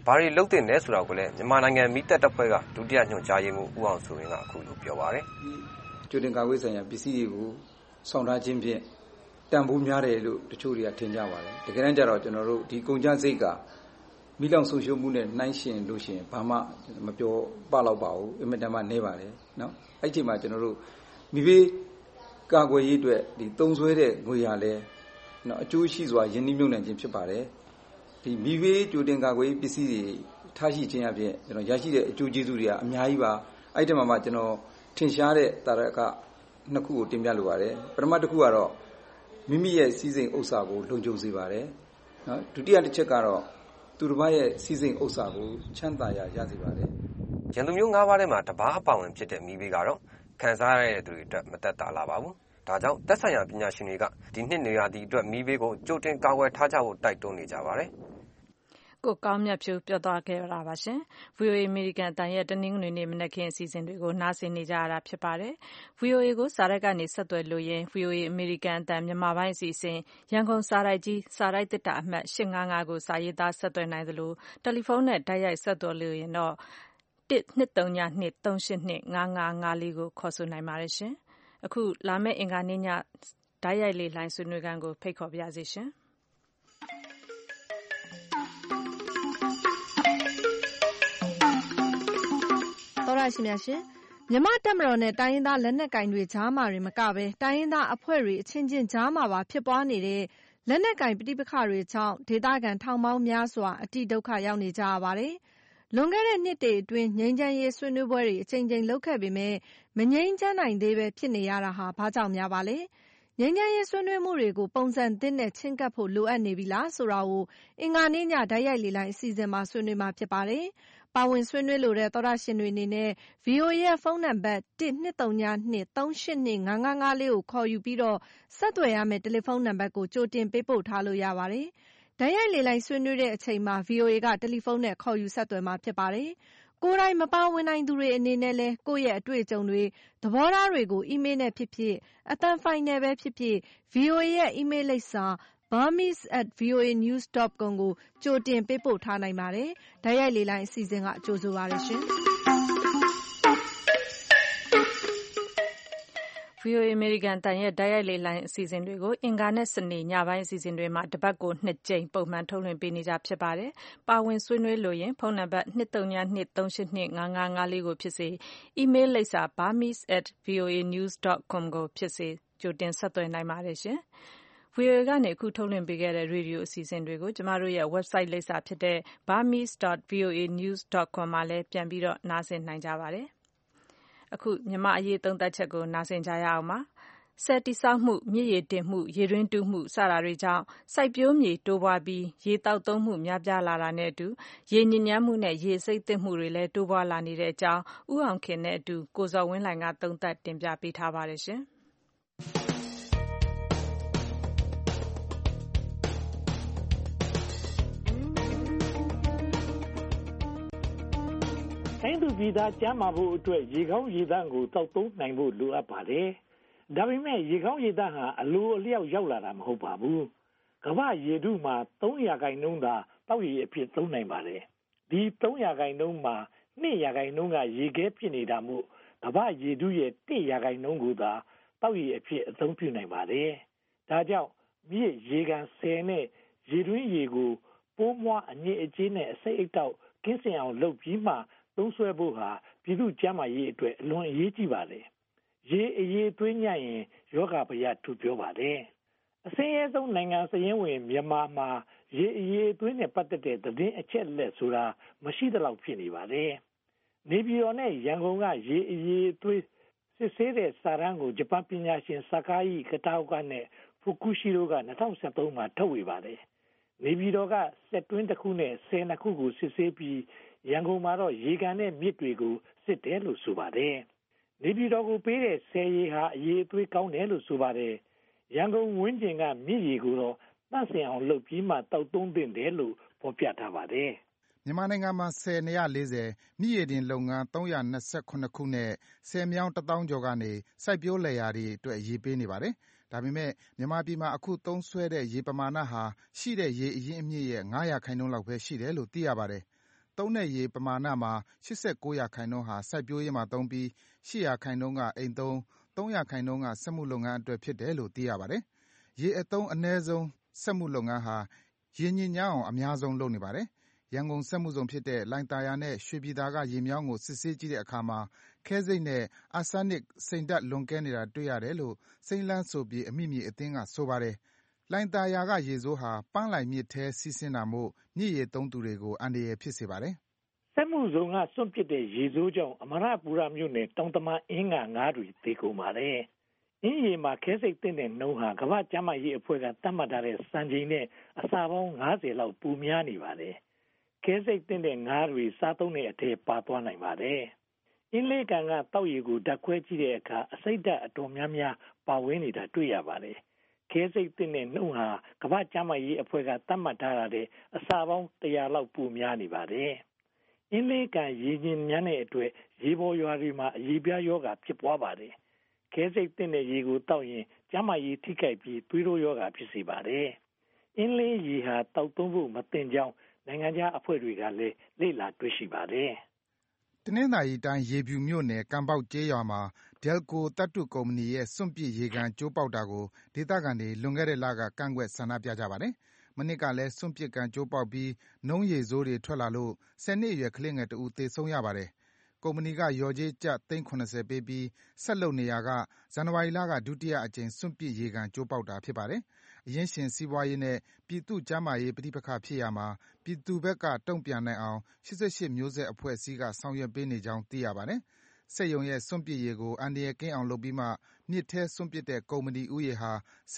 ဘာတွေလုပ်သင့်လဲဆိုတာကိုလည်းမြန်မာနိုင်ငံမီးသတ်တပ်ဖွဲ့ကဒုတိယညွှန်ကြားရေးမှူးဦးအောင်စိုးဝင်းကအခုလိုပြောပါတယ်။ကြိုတင်ကာကွယ်ဆိုင်ရာပစ္စည်းတွေကိုဆောင်ထားခြင်းဖြင့်တန်ဖိုးများတယ်လို့တချို့တွေကထင်ကြပါတယ်။တကယ်တမ်းကျတော့ကျွန်တော်တို့ဒီကုန်ကျစရိတ်ကမိလောင်ဆုံးရှုံးမှုနဲ့နှိုင်းယှဉ်လို့ရှိရင်ဘာမှမပြောပလောက်ပါဘူးအင်မတန်မှနည်းပါတယ်နော်အဲ့ဒီမှာကျွန်တော်တို့မိဘေးကာကွယ်ရေးအတွက်ဒီသုံးစွဲတဲ့ငွေရလဲနော်အကျိုးရှိစွာယင်းနှိမ့်မြုပ်နှံခြင်းဖြစ်ပါတယ်ဒီမိဘေးကြိုတင်ကာကွယ်ရေးပစ္စည်းတွေထားရှိခြင်းအပြင်ကျွန်တော်ရရှိတဲ့အကျိုးကျေးဇူးတွေကအများကြီးပါအဲ့ဒီမှာကျွန်တော်ထင်ရှားတဲ့တာရကနှစ်ခုကိုတင်ပြလိုပါတယ်ပထမတစ်ခုကတော့မိမိရဲ့စီးစိမ်ဥစ္စာကိုလုံခြုံစေပါတယ်နော်ဒုတိယတစ်ချက်ကတော့သူတစ်ပါးရဲ့စီးစိမ်ဥစ္စာကိုချမ်းသာရစေပါတယ်ရန်သူမျိုး၅ပါးထဲမှာတပါးအပါဝင်ဖြစ်တဲ့မိဘေးကတော့ခံစားရတဲ့သူတွေအတွက်မသက်သာလာပါဘူးဒါကြောင့်သက်ဆိုင်ရာပညာရှင်တွေကဒီနှစ်နေရာဒီအတွက်မိဘေးကိုကြိုတင်ကာကွယ်ထားကြဖို့တိုက်တွန်းနေကြပါတယ်ကိုကောင်းမြတ်ဖြိုးပြောသွားခဲ့တာပါရှင် VOA အမေရိကန်အတန်ရဲ့တနင်္ဂနွေနေ့မနက်ခင်းအစီအစဉ်တွေကိုနားဆင်နေကြရတာဖြစ်ပါတယ်။ VOA ကိုစာရိုက်ကနေဆက်သွယ်လို့ရင် VOA အမေရိကန်အတန်မြန်မာပိုင်းအစီအစဉ်ရန်ကုန်စာရိုက်ကြီးစာရိုက်သစ်တာအမှတ်855ကိုစာရေးသားဆက်သွယ်နိုင်သလိုတယ်လီဖုန်းနဲ့တိုက်ရိုက်ဆက်သွယ်လို့ရင်တော့12323825554ကိုခေါ်ဆိုနိုင်ပါတယ်ရှင်။အခုလာမယ့်အင်္ဂါနေ့ညတိုက်ရိုက်လေလှိုင်းဆွေးနွေးခန်းကိုဖိတ်ခေါ်ပါရစေရှင်။သောရရှိမြရှင်မြန်မာတပ်မတော်နဲ့တိုင်းရင်းသားလက်နက်ကိုင်တွေကြားမှာမကပဲတိုင်းရင်းသားအဖွဲ့တွေအချင်းချင်းကြားမှာပါဖြစ်ပွားနေတဲ့လက်နက်ကိုင်ပဋိပက္ခတွေကြောင့်ဒေသခံထောင်ပေါင်းများစွာအတိဒုက္ခရောက်နေကြရပါတယ်။လွန်ခဲ့တဲ့နှစ်တွေအတွင်းငြိမ်းချမ်းရေးဆွေးနွေးပွဲတွေအကြိမ်ကြိမ်လုပ်ခဲ့ပေမဲ့မငြိမ်းချမ်းနိုင်သေးပဲဖြစ်နေရတာဟာဘာကြောင့်များပါလဲ။ငြိမ်းချမ်းရေးဆွေးနွေးမှုတွေကိုပုံစံသစ်နဲ့ချဉ်းကပ်ဖို့လိုအပ်နေပြီလားဆိုတာကိုအင်္ဂါနေ့ညတိုက်ရိုက်လေလှိုင်းအစီအစဉ်မှာဆွေးနွေးမှာဖြစ်ပါတယ်။ပါဝင်ဆွေးနွေးလိုတဲ့သောတရှင်တွေအနေနဲ့ VOA ရဲ့ဖုန်းနံပါတ်12323825554ကိုခေါ်ယူပြီးတော့ဆက်သွယ်ရမယ့်တယ်လီဖုန်းနံပါတ်ကိုကြိုတင်ပေးပို့ထားလို့ရပါတယ်။တိုက်ရိုက်လေလှိုင်းဆွေးနွေးတဲ့အချိန်မှာ VOA ကတယ်လီဖုန်းနဲ့ခေါ်ယူဆက်သွယ်မှာဖြစ်ပါတယ်။ကိုယ်တိုင်မပါဝင်နိုင်သူတွေအနေနဲ့လည်းကိုယ့်ရဲ့အတွေ့အကြုံတွေသဘောထားတွေကိုအီးမေးလ်နဲ့ဖြစ်ဖြစ်အသံဖိုင်နဲ့ပဲဖြစ်ဖြစ် VOA ရဲ့အီးမေးလ်လိပ်စာburmese@voanews.com ကိုကြိုတင်ပေးပို့ထားနိုင်ပါတယ်။တိုက်ရိုက်လေလှိုင်းအစီအစဉ်ကကြိုဆိုပါရရှင်။ VOA အမေရိကန်အတန်ရဲ့တိုက်ရိုက်လေလှိုင်းအစီအစဉ်တွေကိုအင်္ဂါနဲ့စနေညပိုင်းအစီအစဉ်တွေမှာတပတ်ကို2ကြိမ်ပုံမှန်ထုတ်လွှင့်ပေးနေကြဖြစ်ပါတယ်။ပါဝင်ဆွေးနွေးလိုရင်ဖုန်းနံပါတ်12323825554ကိုဖြစ်စေအီးမေးလ်လိပ်စာ burmese@voanews.com ကိုဖြစ်စေကြိုတင်ဆက်သွယ်နိုင်ပါတယ်ရှင်။ VOA ကနေအခုထုတ်လွှင့်ပေးခဲ့တဲ့ရေဒီယိုအစီအစဉ်တွေကိုကျမတို့ရဲ့ website လိပ်စာဖြစ်တဲ့ burmese.voanews.com မှာလည်းပြန်ပြီးတော့နားဆင်နိုင်ကြပါတယ်။အခုမြန်မာအရေးသုံးသပ်ချက်ကိုနားဆင်ကြရအောင်ပါ။ဆည်တည်ဆောက်မှုမြစ်ရေတင်မှုရေတွင်းတူးမှုစတာတွေကြောင့်စိုက်ပျိုးမြေတိုးပွားပြီးရေသောက်သုံးမှုများပြားလာတာနဲ့အတူရေညစ်ညမ်းမှုနဲ့ရေစိမ့်သင့်မှုတွေလည်းတိုးပွားလာနေတဲ့အကြောင်းဦးအောင်ခင်နဲ့အတူကိုဇော်ဝင်းလှိုင်ကသုံးသပ်တင်ပြပေးထားပါတယ်ရှင်။တိုင်းသူပြည်သားကျန်းမာဖို့အတွက်ရေကောင်းရေသန့်ကိုတောက်သုံးနိုင်ဖို့လိုအပ်ပါတယ်။ဒါပေမဲ့ရေကောင်းရေသန့်ဟာအလိုအလျောက်ရောက်လာတာမဟုတ်ပါဘူး။ကမ္ဘာရေထုမှာ3%သာတောက်ရေအဖြစ်သုံးနိုင်ပါတယ်။ဒီ3%မှာ2%ကရေခဲဖြစ်နေတာမို့ကမ္ဘာရေထုရဲ့1%ကိုသာတောက်ရေအဖြစ်အသုံးပြုနိုင်ပါတယ်။ဒါကြောင့်မြစ်ရေကန်ဆည်နဲ့ရေတွင်းရေကိုပိုးမွှားအညစ်အကြေးနဲ့အဆိပ်အတောက်ကင်းစင်အောင်လုပ်ပြီးမှသုံးစွဲဖို့ဟာပြည်သူ့ကျန်းမာရေးအတွက်အလွန်အရေးကြီးပါတယ်။ရေအရေးသွေးညံ့ရင်ယောဂဗျာထုပြောပါတယ်။အစင်းရဲဆုံးနိုင်ငံစရင်းဝင်မြန်မာမှာရေအရေးသွေးနဲ့ပတ်သက်တဲ့သတင်းအချက်လက်ဆိုတာမရှိသလောက်ဖြစ်နေပါတယ်။နေပြည်တော်နဲ့ရန်ကုန်ကရေအရေးသွေးစစ်ဆေးတဲ့စာတမ်းကိုဂျပန်ပညာရှင်ဆာကာယီကတာအိုကနဲ့ဖူကူရှီရိုက2013မှာထုတ်ဝေပါတယ်။နေပြည်တော်ကစက်တွင်းတစ်ခုနဲ့ဆယ်နှစ်ခုကိုစစ်ဆေးပြီးရန်ကုန်မှာတော့ရေကန်နဲ့မြစ်တွေကိုစစ်တယ်လို့ဆိုပါတယ်။နေပြည်တော်ကိုပေးတဲ့ဆည်ရေဟာအရေးအသွေးကောင်းတယ်လို့ဆိုပါတယ်။ရန်ကုန်ဝင်းကျင်ကမြစ်ရေကိုတော့တန့်စင်အောင်လုပ်ပြီးမှတောက်သုံးသင့်တယ်လို့ဖော်ပြထားပါတယ်။မြန်မာနိုင်ငံမှာဆည်240မြစ်ရေတင်လုပ်ငန်း329ခုနဲ့ဆည်မြောင်း1000ကျော်ကနေစိုက်ပျိုးလယ်ယာတွေအတွက်ရေပေးနေပါတယ်။ဒါပေမဲ့မြန်မာပြည်မှာအခုသုံးစွဲတဲ့ရေပမာဏဟာရှိတဲ့ရေအရင်းအမြစ်ရဲ့9%လောက်ပဲရှိတယ်လို့သိရပါတယ်။သုံးတဲ့ရေပမာဏမှာ 89% ဟာစိုက်ပျိုးရေးမှာသုံးပြီး 8% ကအိမ်သုံး၊ 3% ကစက်မှုလုပ်ငန်းအတွက်ဖြစ်တယ်လို့သိရပါတယ်။ရေအသုံးအနည်းဆုံးစက်မှုလုပ်ငန်းဟာရေညစ်ညမ်းအောင်အများဆုံးလုပ်နေပါတယ်။ရန်ကုန်စက်မှုဇုန်ဖြစ်တဲ့လှိုင်သာယာနဲ့ရွှေပြည်သာကရေမြောင်းကိုစစ်ဆေးကြည့်တဲ့အခါမှာခဲစိတ်နဲ့အာဆာနစ်စိန်ဓာတ်လွန်ကဲနေတာတွေ့ရတယ်လို့စိမ်းလန်းစိုပြေအမိမြေအသင်းကဆိုပါတယ်။လှိုင်သာယာကရေဆိုးဟာပန်းလှိုင်မြစ်ထဲစီးဆင်းတာမို့မြစ်ရေသုံးသူတွေကိုအန္တရာယ်ဖြစ်စေပါတယ်စက်မှုဇုန်ကစွန့်ပစ်တဲ့ရေဆိုးကြောင့်အမရပူရမြို့နယ်တောင်တမန်အင်းငါငါးတွေသေကုန်ပါတယ်။အင်းရေမှာခဲစိတ်တဲ့နှုန်းဟာကမ္ဘာ့ကျန်းမာရေးအဖွဲ့ကသတ်မှတ်ထားတဲ့စံချိန်နဲ့အစာပေါင်း90လောက်ပိုများနေပါတယ်။ခဲစိတ်တဲ့ငါးတွေစားသုံးတဲ့အထက်ပါသွားနိုင်ပါတယ်။အင်းလေးကန်ကတောက်ရည်ကိုဓာတ်ခွဲကြည့်တဲ့အခါအစိတ်ဓာတ်အတော်များများပါဝင်နေတာတွေ့ရပါတယ်။ခဲစိတ်တဲ့နှုန်းဟာကမ္ဘာ့ကျန်းမာရေးအဖွဲ့ကသတ်မှတ်ထားတဲ့အစာပေါင်း100လောက်ပိုများနေပါတယ်။အင်းလေးကန်ရေညစ်ညမ်းတဲ့အတွက်ရေပေါ်ရွာတွေမှာအရေပြားရောဂါဖြစ်ပွားပါတယ်။ခဲစိတ်တဲ့ရေကိုတောက်ရင်ကျန်းမာရေးထိခိုက်ပြီးသွေးတိုးရောဂါဖြစ်စေပါတယ်။အင်းလေးရေဟာတောက်သုံးဖို့မသင့်ကြောင်းနိုင်ငံခြားအဖွဲ့တွေကလည်းလေ့လာတွေ့ရှိပါတယ်။တနင်္သာရီတိုင်းရေဖြူမြို့နယ်ကံပေါက်ကျေးရွာမှာDelcoသတ္တုကုမ္ပဏီရဲ့စွန့်ပစ်ရေကန်ကျိုးပေါက်တာကိုဒေသခံတွေလွန်ခဲ့တဲ့လကကန့်ကွက်ဆန္ဒပြကြပါတယ်။မနှစ်ကလည်းစွန့်ပစ်ကန်ကျိုးပေါက်ပြီးနုံးရေဆိုးတွေထွက်လာလို့10နှစ်အရွယ်ကလေးငယ်တဦးသေဆုံးရပါတယ်။ကုမ္ပဏီကလျော်ကြေးကျပ်သိန်း70ပေးပြီးဆက်လုပ်နေရာကဇန်နဝါရီလကဒုတိယအကြိမ်စွန့်ပစ်ရေကန်ကျိုးပေါက်တာဖြစ်ပါတယ်။အရင်းရှင်စီးပွားရေးနဲ့ပြည်သူ့ကျန်းမာရေးပဋိပက္ခဖြစ်ရာမှာပြည်သူဘက်ကတုံ့ပြန်နိုင်အောင်88မျိုးဆက်အဖွဲ့အစည်းကဆောင်ရွက်ပေးနေကြောင်းသိရပါတယ်။စက်ရုံရဲ့စွန့်ပစ်ရေကိုအန္တရာယ်ကင်းအောင်လုပ်ပြီးမှမြစ်ထဲစွန့်ပစ်တဲ့ကုမ္ပဏီဦးရေဟာ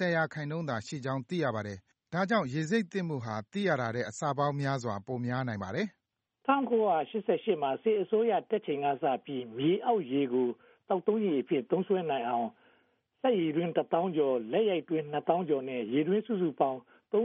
10%သာရှိကြောင်းသိရပါတယ်။ဒါကြောင့်ရေစိမ့်သင့်မှုဟာသိရတာတဲ့အဆပေါင်းများစွာပိုများနိုင်ပါတယ်။1988မှာစစ်အစိုးရတက်ချိန်ကစပြီးမြေအောက်ရေကိုတောက်သုံးရေအဖြစ်သုံးစွဲနိုင်အောင်စက်ရေတွင်း1000ကျော်လက်ရိုက်တွင်း2000ကျော်နဲ့ရေတွင်းစုစုပေါင်း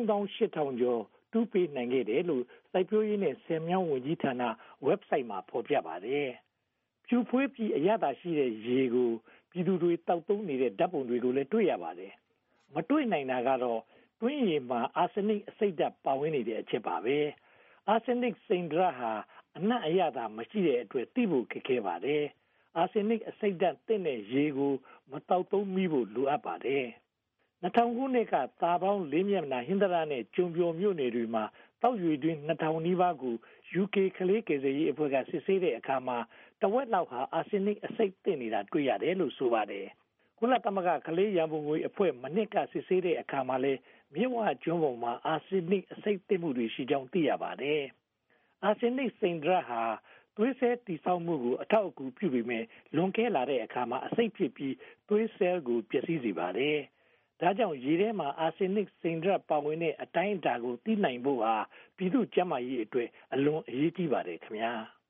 3800ကျော်တူးပေးနိုင်ခဲ့တယ်လို့စိုက်ပျိုးရေးနဲ့ဆည်မြောင်းဝန်ကြီးဌာန website မှာဖော်ပြပါတယ်။ဖြူဖွေးပြီးအရသာရှိတဲ့ရေကိုပြည်သူတွေတောက်သုံးနေတဲ့ဓာတ်ပုံတွေကိုလည်းတွေ့ရပါတယ်။မတွေ့နိုင်တာကတော့တွင်းရေမှာအာဆနစ်အဆိပ်ဓာတ်ပါဝင်နေတဲ့အချက်ပါပဲ။အာဆနစ်စိန်ဓာတ်ဟာအနံ့အရသာမရှိတဲ့အတွက်သိဖို့ခက်ခဲပါတယ်။အာဆနစ်အဆိပ်ဓာတ်သင့်တဲ့ရေကိုမတောက်သုံးမိဖို့လိုအပ်ပါတယ်။2000ခုနှစ်ကသာပေါင်း၄မျက်နှာဟင်္ဒရာနဲ့ကျုံပျော်မြို့နယ်တွေမှာတောက်ရွေတွင်း2000နီးပါးကို UK ကလေးကယ်ဆယ်ရေးအဖွဲ့ကစစ်ဆေးတဲ့အခါမှာတဝက်လောက်ဟာအာဆနစ်အဆိပ်သင့်နေတာတွေ့ရတယ်လို့ဆိုပါတယ်။ကုလသမဂ္ဂကလေးရန်ပုံငွေအဖွဲ့မနှစ်ကစစ်ဆေးတဲ့အခါမှာလည်းမြစ်ဝကျွန်းပေါ်မှာအာဆနစ်အဆိပ်သင့်မှုတွေရှိကြောင်းသိရပါတယ်။အာဆနစ်စိန်ဓာတ်ဟာသွေးဆဲတည်ဆောက်မှုကိုအထောက်အကူပြုပေမဲ့လွန်ကဲလာတဲ့အခါမှာအဆိပ်ဖြစ်ပြီးသွေးဆဲကိုပျက်စီးစေပါတယ်။ဒါကြောင့်ရေထဲမှာအာဆနစ်စိန်ဓာတ်ပါဝင်တဲ့အတိုင်းအတာကိုသိနိုင်ဖို့ဟာပြည်သူ့ကျန်းမာရေးအတွက်အလွန်အရေးကြီးပါတယ်ခင်ဗျာ။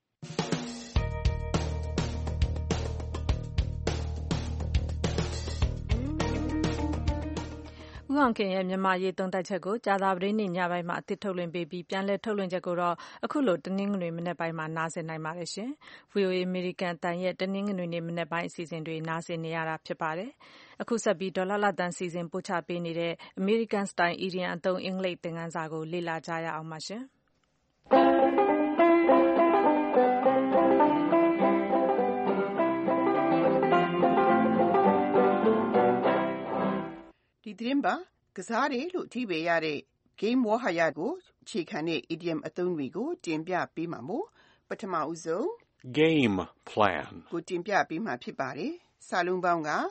ဦးအောင်ခင်ရဲ့မြန်မာရေးသုံးသပ်ချက်ကိုကြာသပတေးနေ့ညပိုင်းမှာအသစ်ထုတ်လွှင့်ပေးပြီးပြန်လည်ထုတ်လွှင့်ချက်ကိုတော့အခုလိုတနင်္ဂနွေမနက်ပိုင်းမှာနားဆင်နိုင်ပါတယ်ရှင်။ VOA အမေရိကန်အသံရဲ့တနင်္ဂနွေနေ့မနက်ပိုင်းအစီအစဉ်တွေနားဆင်နေရတာဖြစ်ပါတယ်။အခုဆက်ပြီးဒေါ်လာတန်စီစဉ်ပို့ချပေးနေတဲ့အမေရိကန်စတိုင်အီဒီယံအသုံးအင်္ဂလိပ်သင်ခန်းစာကိုလေ့လာကြရအောင်ပါရှင်။ဒီသတင်းပါကစားတယ်လို့အဓိပ္ပာယ်ရတဲ့ game ဝါဟာရကိုအခြေခံတဲ့ idiom အသုံးတွေကိုတင်ပြပေးမှာမို့ပထမဦးဆုံး game plan ကိုတင်ပြပေးမှာဖြစ်ပါတယ်။စာလုံးပေါင်းက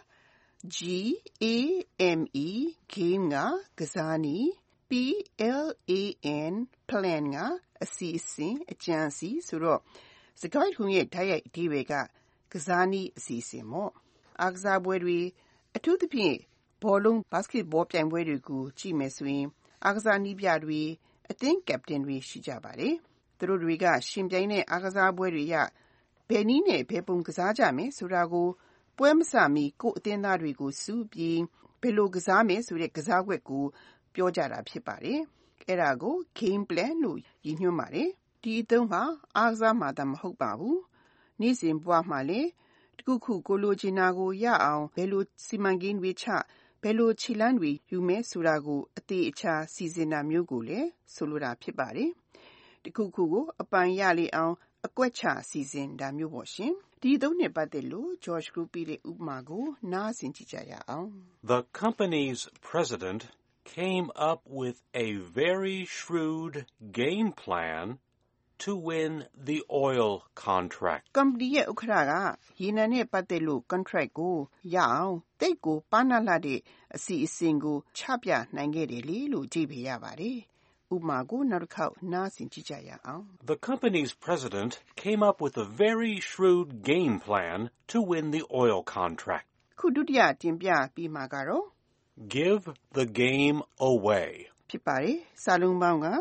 G-A-M-E game ကစားနည်း P-L-A-N plan ကအစီအစဉ်အကြံစီဆိုတော့စကားထုံးရဲ့တိုက်ရိုက်အဓိပ္ပာယ်ကကစားနည်းအစီအစဉ်ပေါ့။အားကစားပွဲတွေအထူးသဖြင့်ဘောလုံး basketball ပြိုင်ပွဲတွေကိုကြည့်မယ်ဆိုရင်အားကစားနည်းပြတွေအသင်းကပတင်တွေရှိကြပါတယ်။သူတို့တွေကရှင်ပြိုင်တဲ့အားကစားပွဲတွေရဘယ်နည်းနဲ့ဘယ်ပုံကစားကြမယ်ဆိုတာကိုပွဲမစမီကိုယ့်အသင်းသားတွေကိုစုပြီးဘယ်လိုကစားမယ်ဆိုတဲ့ကစားကွက်ကိုပြောကြတာဖြစ်ပါတယ်။အဲ့ဒါကို game plan လို့ရည်ညွှန်းပါတယ်။ဒီအသုံးဟာအားကစားမှသာမဟုတ်ပါဘူး။နေ့စဉ်ဘဝမှာလည်းတခုခုကိုလိုချင်တာကိုရအောင်ဘယ်လိုစီမံကိန်းတွေချဘယ်လိုခြေလှမ်းတွေယူမယ်ဆိုတာကိုအသေးအချာစီစဉ်တာမျိုးကိုလည်းဆိုလိုတာဖြစ်ပါတယ်။ တတခုခုကိုအပိုင်ရလေအောင်အကွက်ချစီစဉ်တာမျိုးပေါ့ရှင်ဒီသုံးနဲ့ပတ်သက်လို့ George Group ပြတဲ့ဥပမာကိုနားဆင်ကြည့်ကြရအောင် The company's president came up with a very shrewd game plan to win the oil contract. Company ရဲ့ဥက္ကဋ္ဌကရေနံနဲ့ပတ်သက်လို့ contract ကိုရအောင်တိတ်ကိုပါနာလာတဲ့အစီအစဉ်ကိုချပြနိုင်ခဲ့တယ်လေလို့ကြည့်ပြရပါတယ်။ဥပမာကိုနောက်တစ်ခေါက်နားဆင်ကြည့်ကြရအောင် The company's president came up with a very shrewd game plan to win the oil contract. ခုဒုတိယတင်ပြပြီးမှာကတော့ Give the game away. ဖြစ်ပါတယ်။စာလုံးပေါင်းက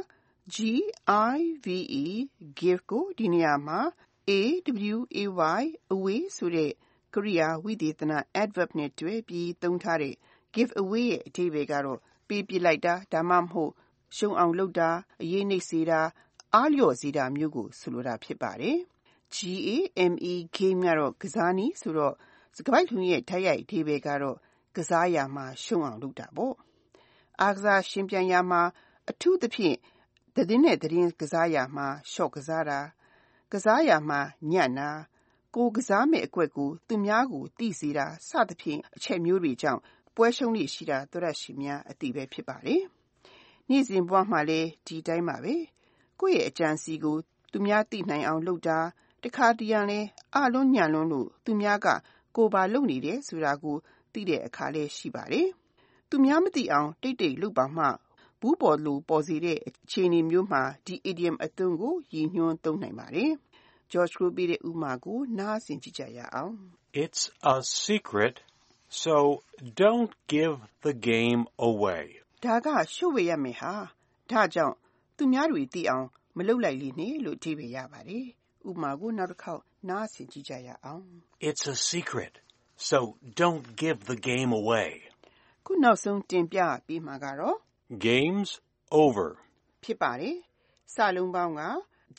Give give ကိုဒီနေရာမှာ away away ဆိုတဲ့ကရိယာဝိသေသန adverb နဲ့တွဲပြီးသုံးထားတဲ့ give away ရဲ့အဓိပ္ပာယ်ကတော့ပေးပစ်လိုက်တာဒါမှမဟုတ်ရှုံအောင်လုပ်တာအရေးနှိပ်စေတာအားလျော့စေတာမျိုးကိုဆိုလိုတာဖြစ်ပါတယ်။ game ကတော့ကစားနည်းဆိုတော့စကားပိုက်ထုံရဲ့တိုက်ရိုက်အဓိပ္ပာယ်ကတော့ကစားရမှာရှုံအောင်လုပ်တာပေါ့။အားကစားရှင်ပြိုင်ရမှာအထူးသဖြင့်သတင်းနဲ့သတင်းကစားရမှာရှော့ကစားတာကစားရမှာညံ့တာကိုကစားမဲ့အကွက်ကိုသူများကိုသိစေတာစသဖြင့်အချက်မျိုးတွေကြောင့်ပွဲရှုံးနေရှိတာသောရရှိများအသိပဲဖြစ်ပါတယ်။နေ့စဉ်ဘဝမှာလည်းဒီတိုင်းပါပဲ။ကိုယ့်ရဲ့အကြံစီကိုသူများသိနိုင်အောင်လုပ်တာတခါတရံလဲအလုံးညံလုံးလို့သူများကကိုပါလုပ်နေတယ်ဆိုတာကိုသိတဲ့အခါလဲရှိပါတယ်။သူများမသိအောင်တိတ်တိတ်လုပ်ပါမှဘူးပေါ်လို့ပေါ်စေတဲ့အခြေအနေမျိုးမှာဒီ idiom အသုံးကိုရည်ညွှန်းသုံးနိုင်ပါတယ်။ George Group ပြတဲ့ဥပမာကိုနားဆင်ကြည့်ကြရအောင် It's a secret, so don't give the game away. ဒါကရှုပ်ဝေရမယ်ဟာဒါကြောင့်သူများတွေသိအောင်မလုပ်လိုက်လေနဲ့လို့ကြည့်ပြရပါတယ်။ဥပမာကိုနောက်တစ်ခေါက်နားဆင်ကြည့်ကြရအောင် It's a secret, so don't give the game away. ခုနောက်ဆုံးတင်ပြပြီးမှာကတော့ Game's over. ဖြစ်ပါတယ်။စာလုံးပေါင်းက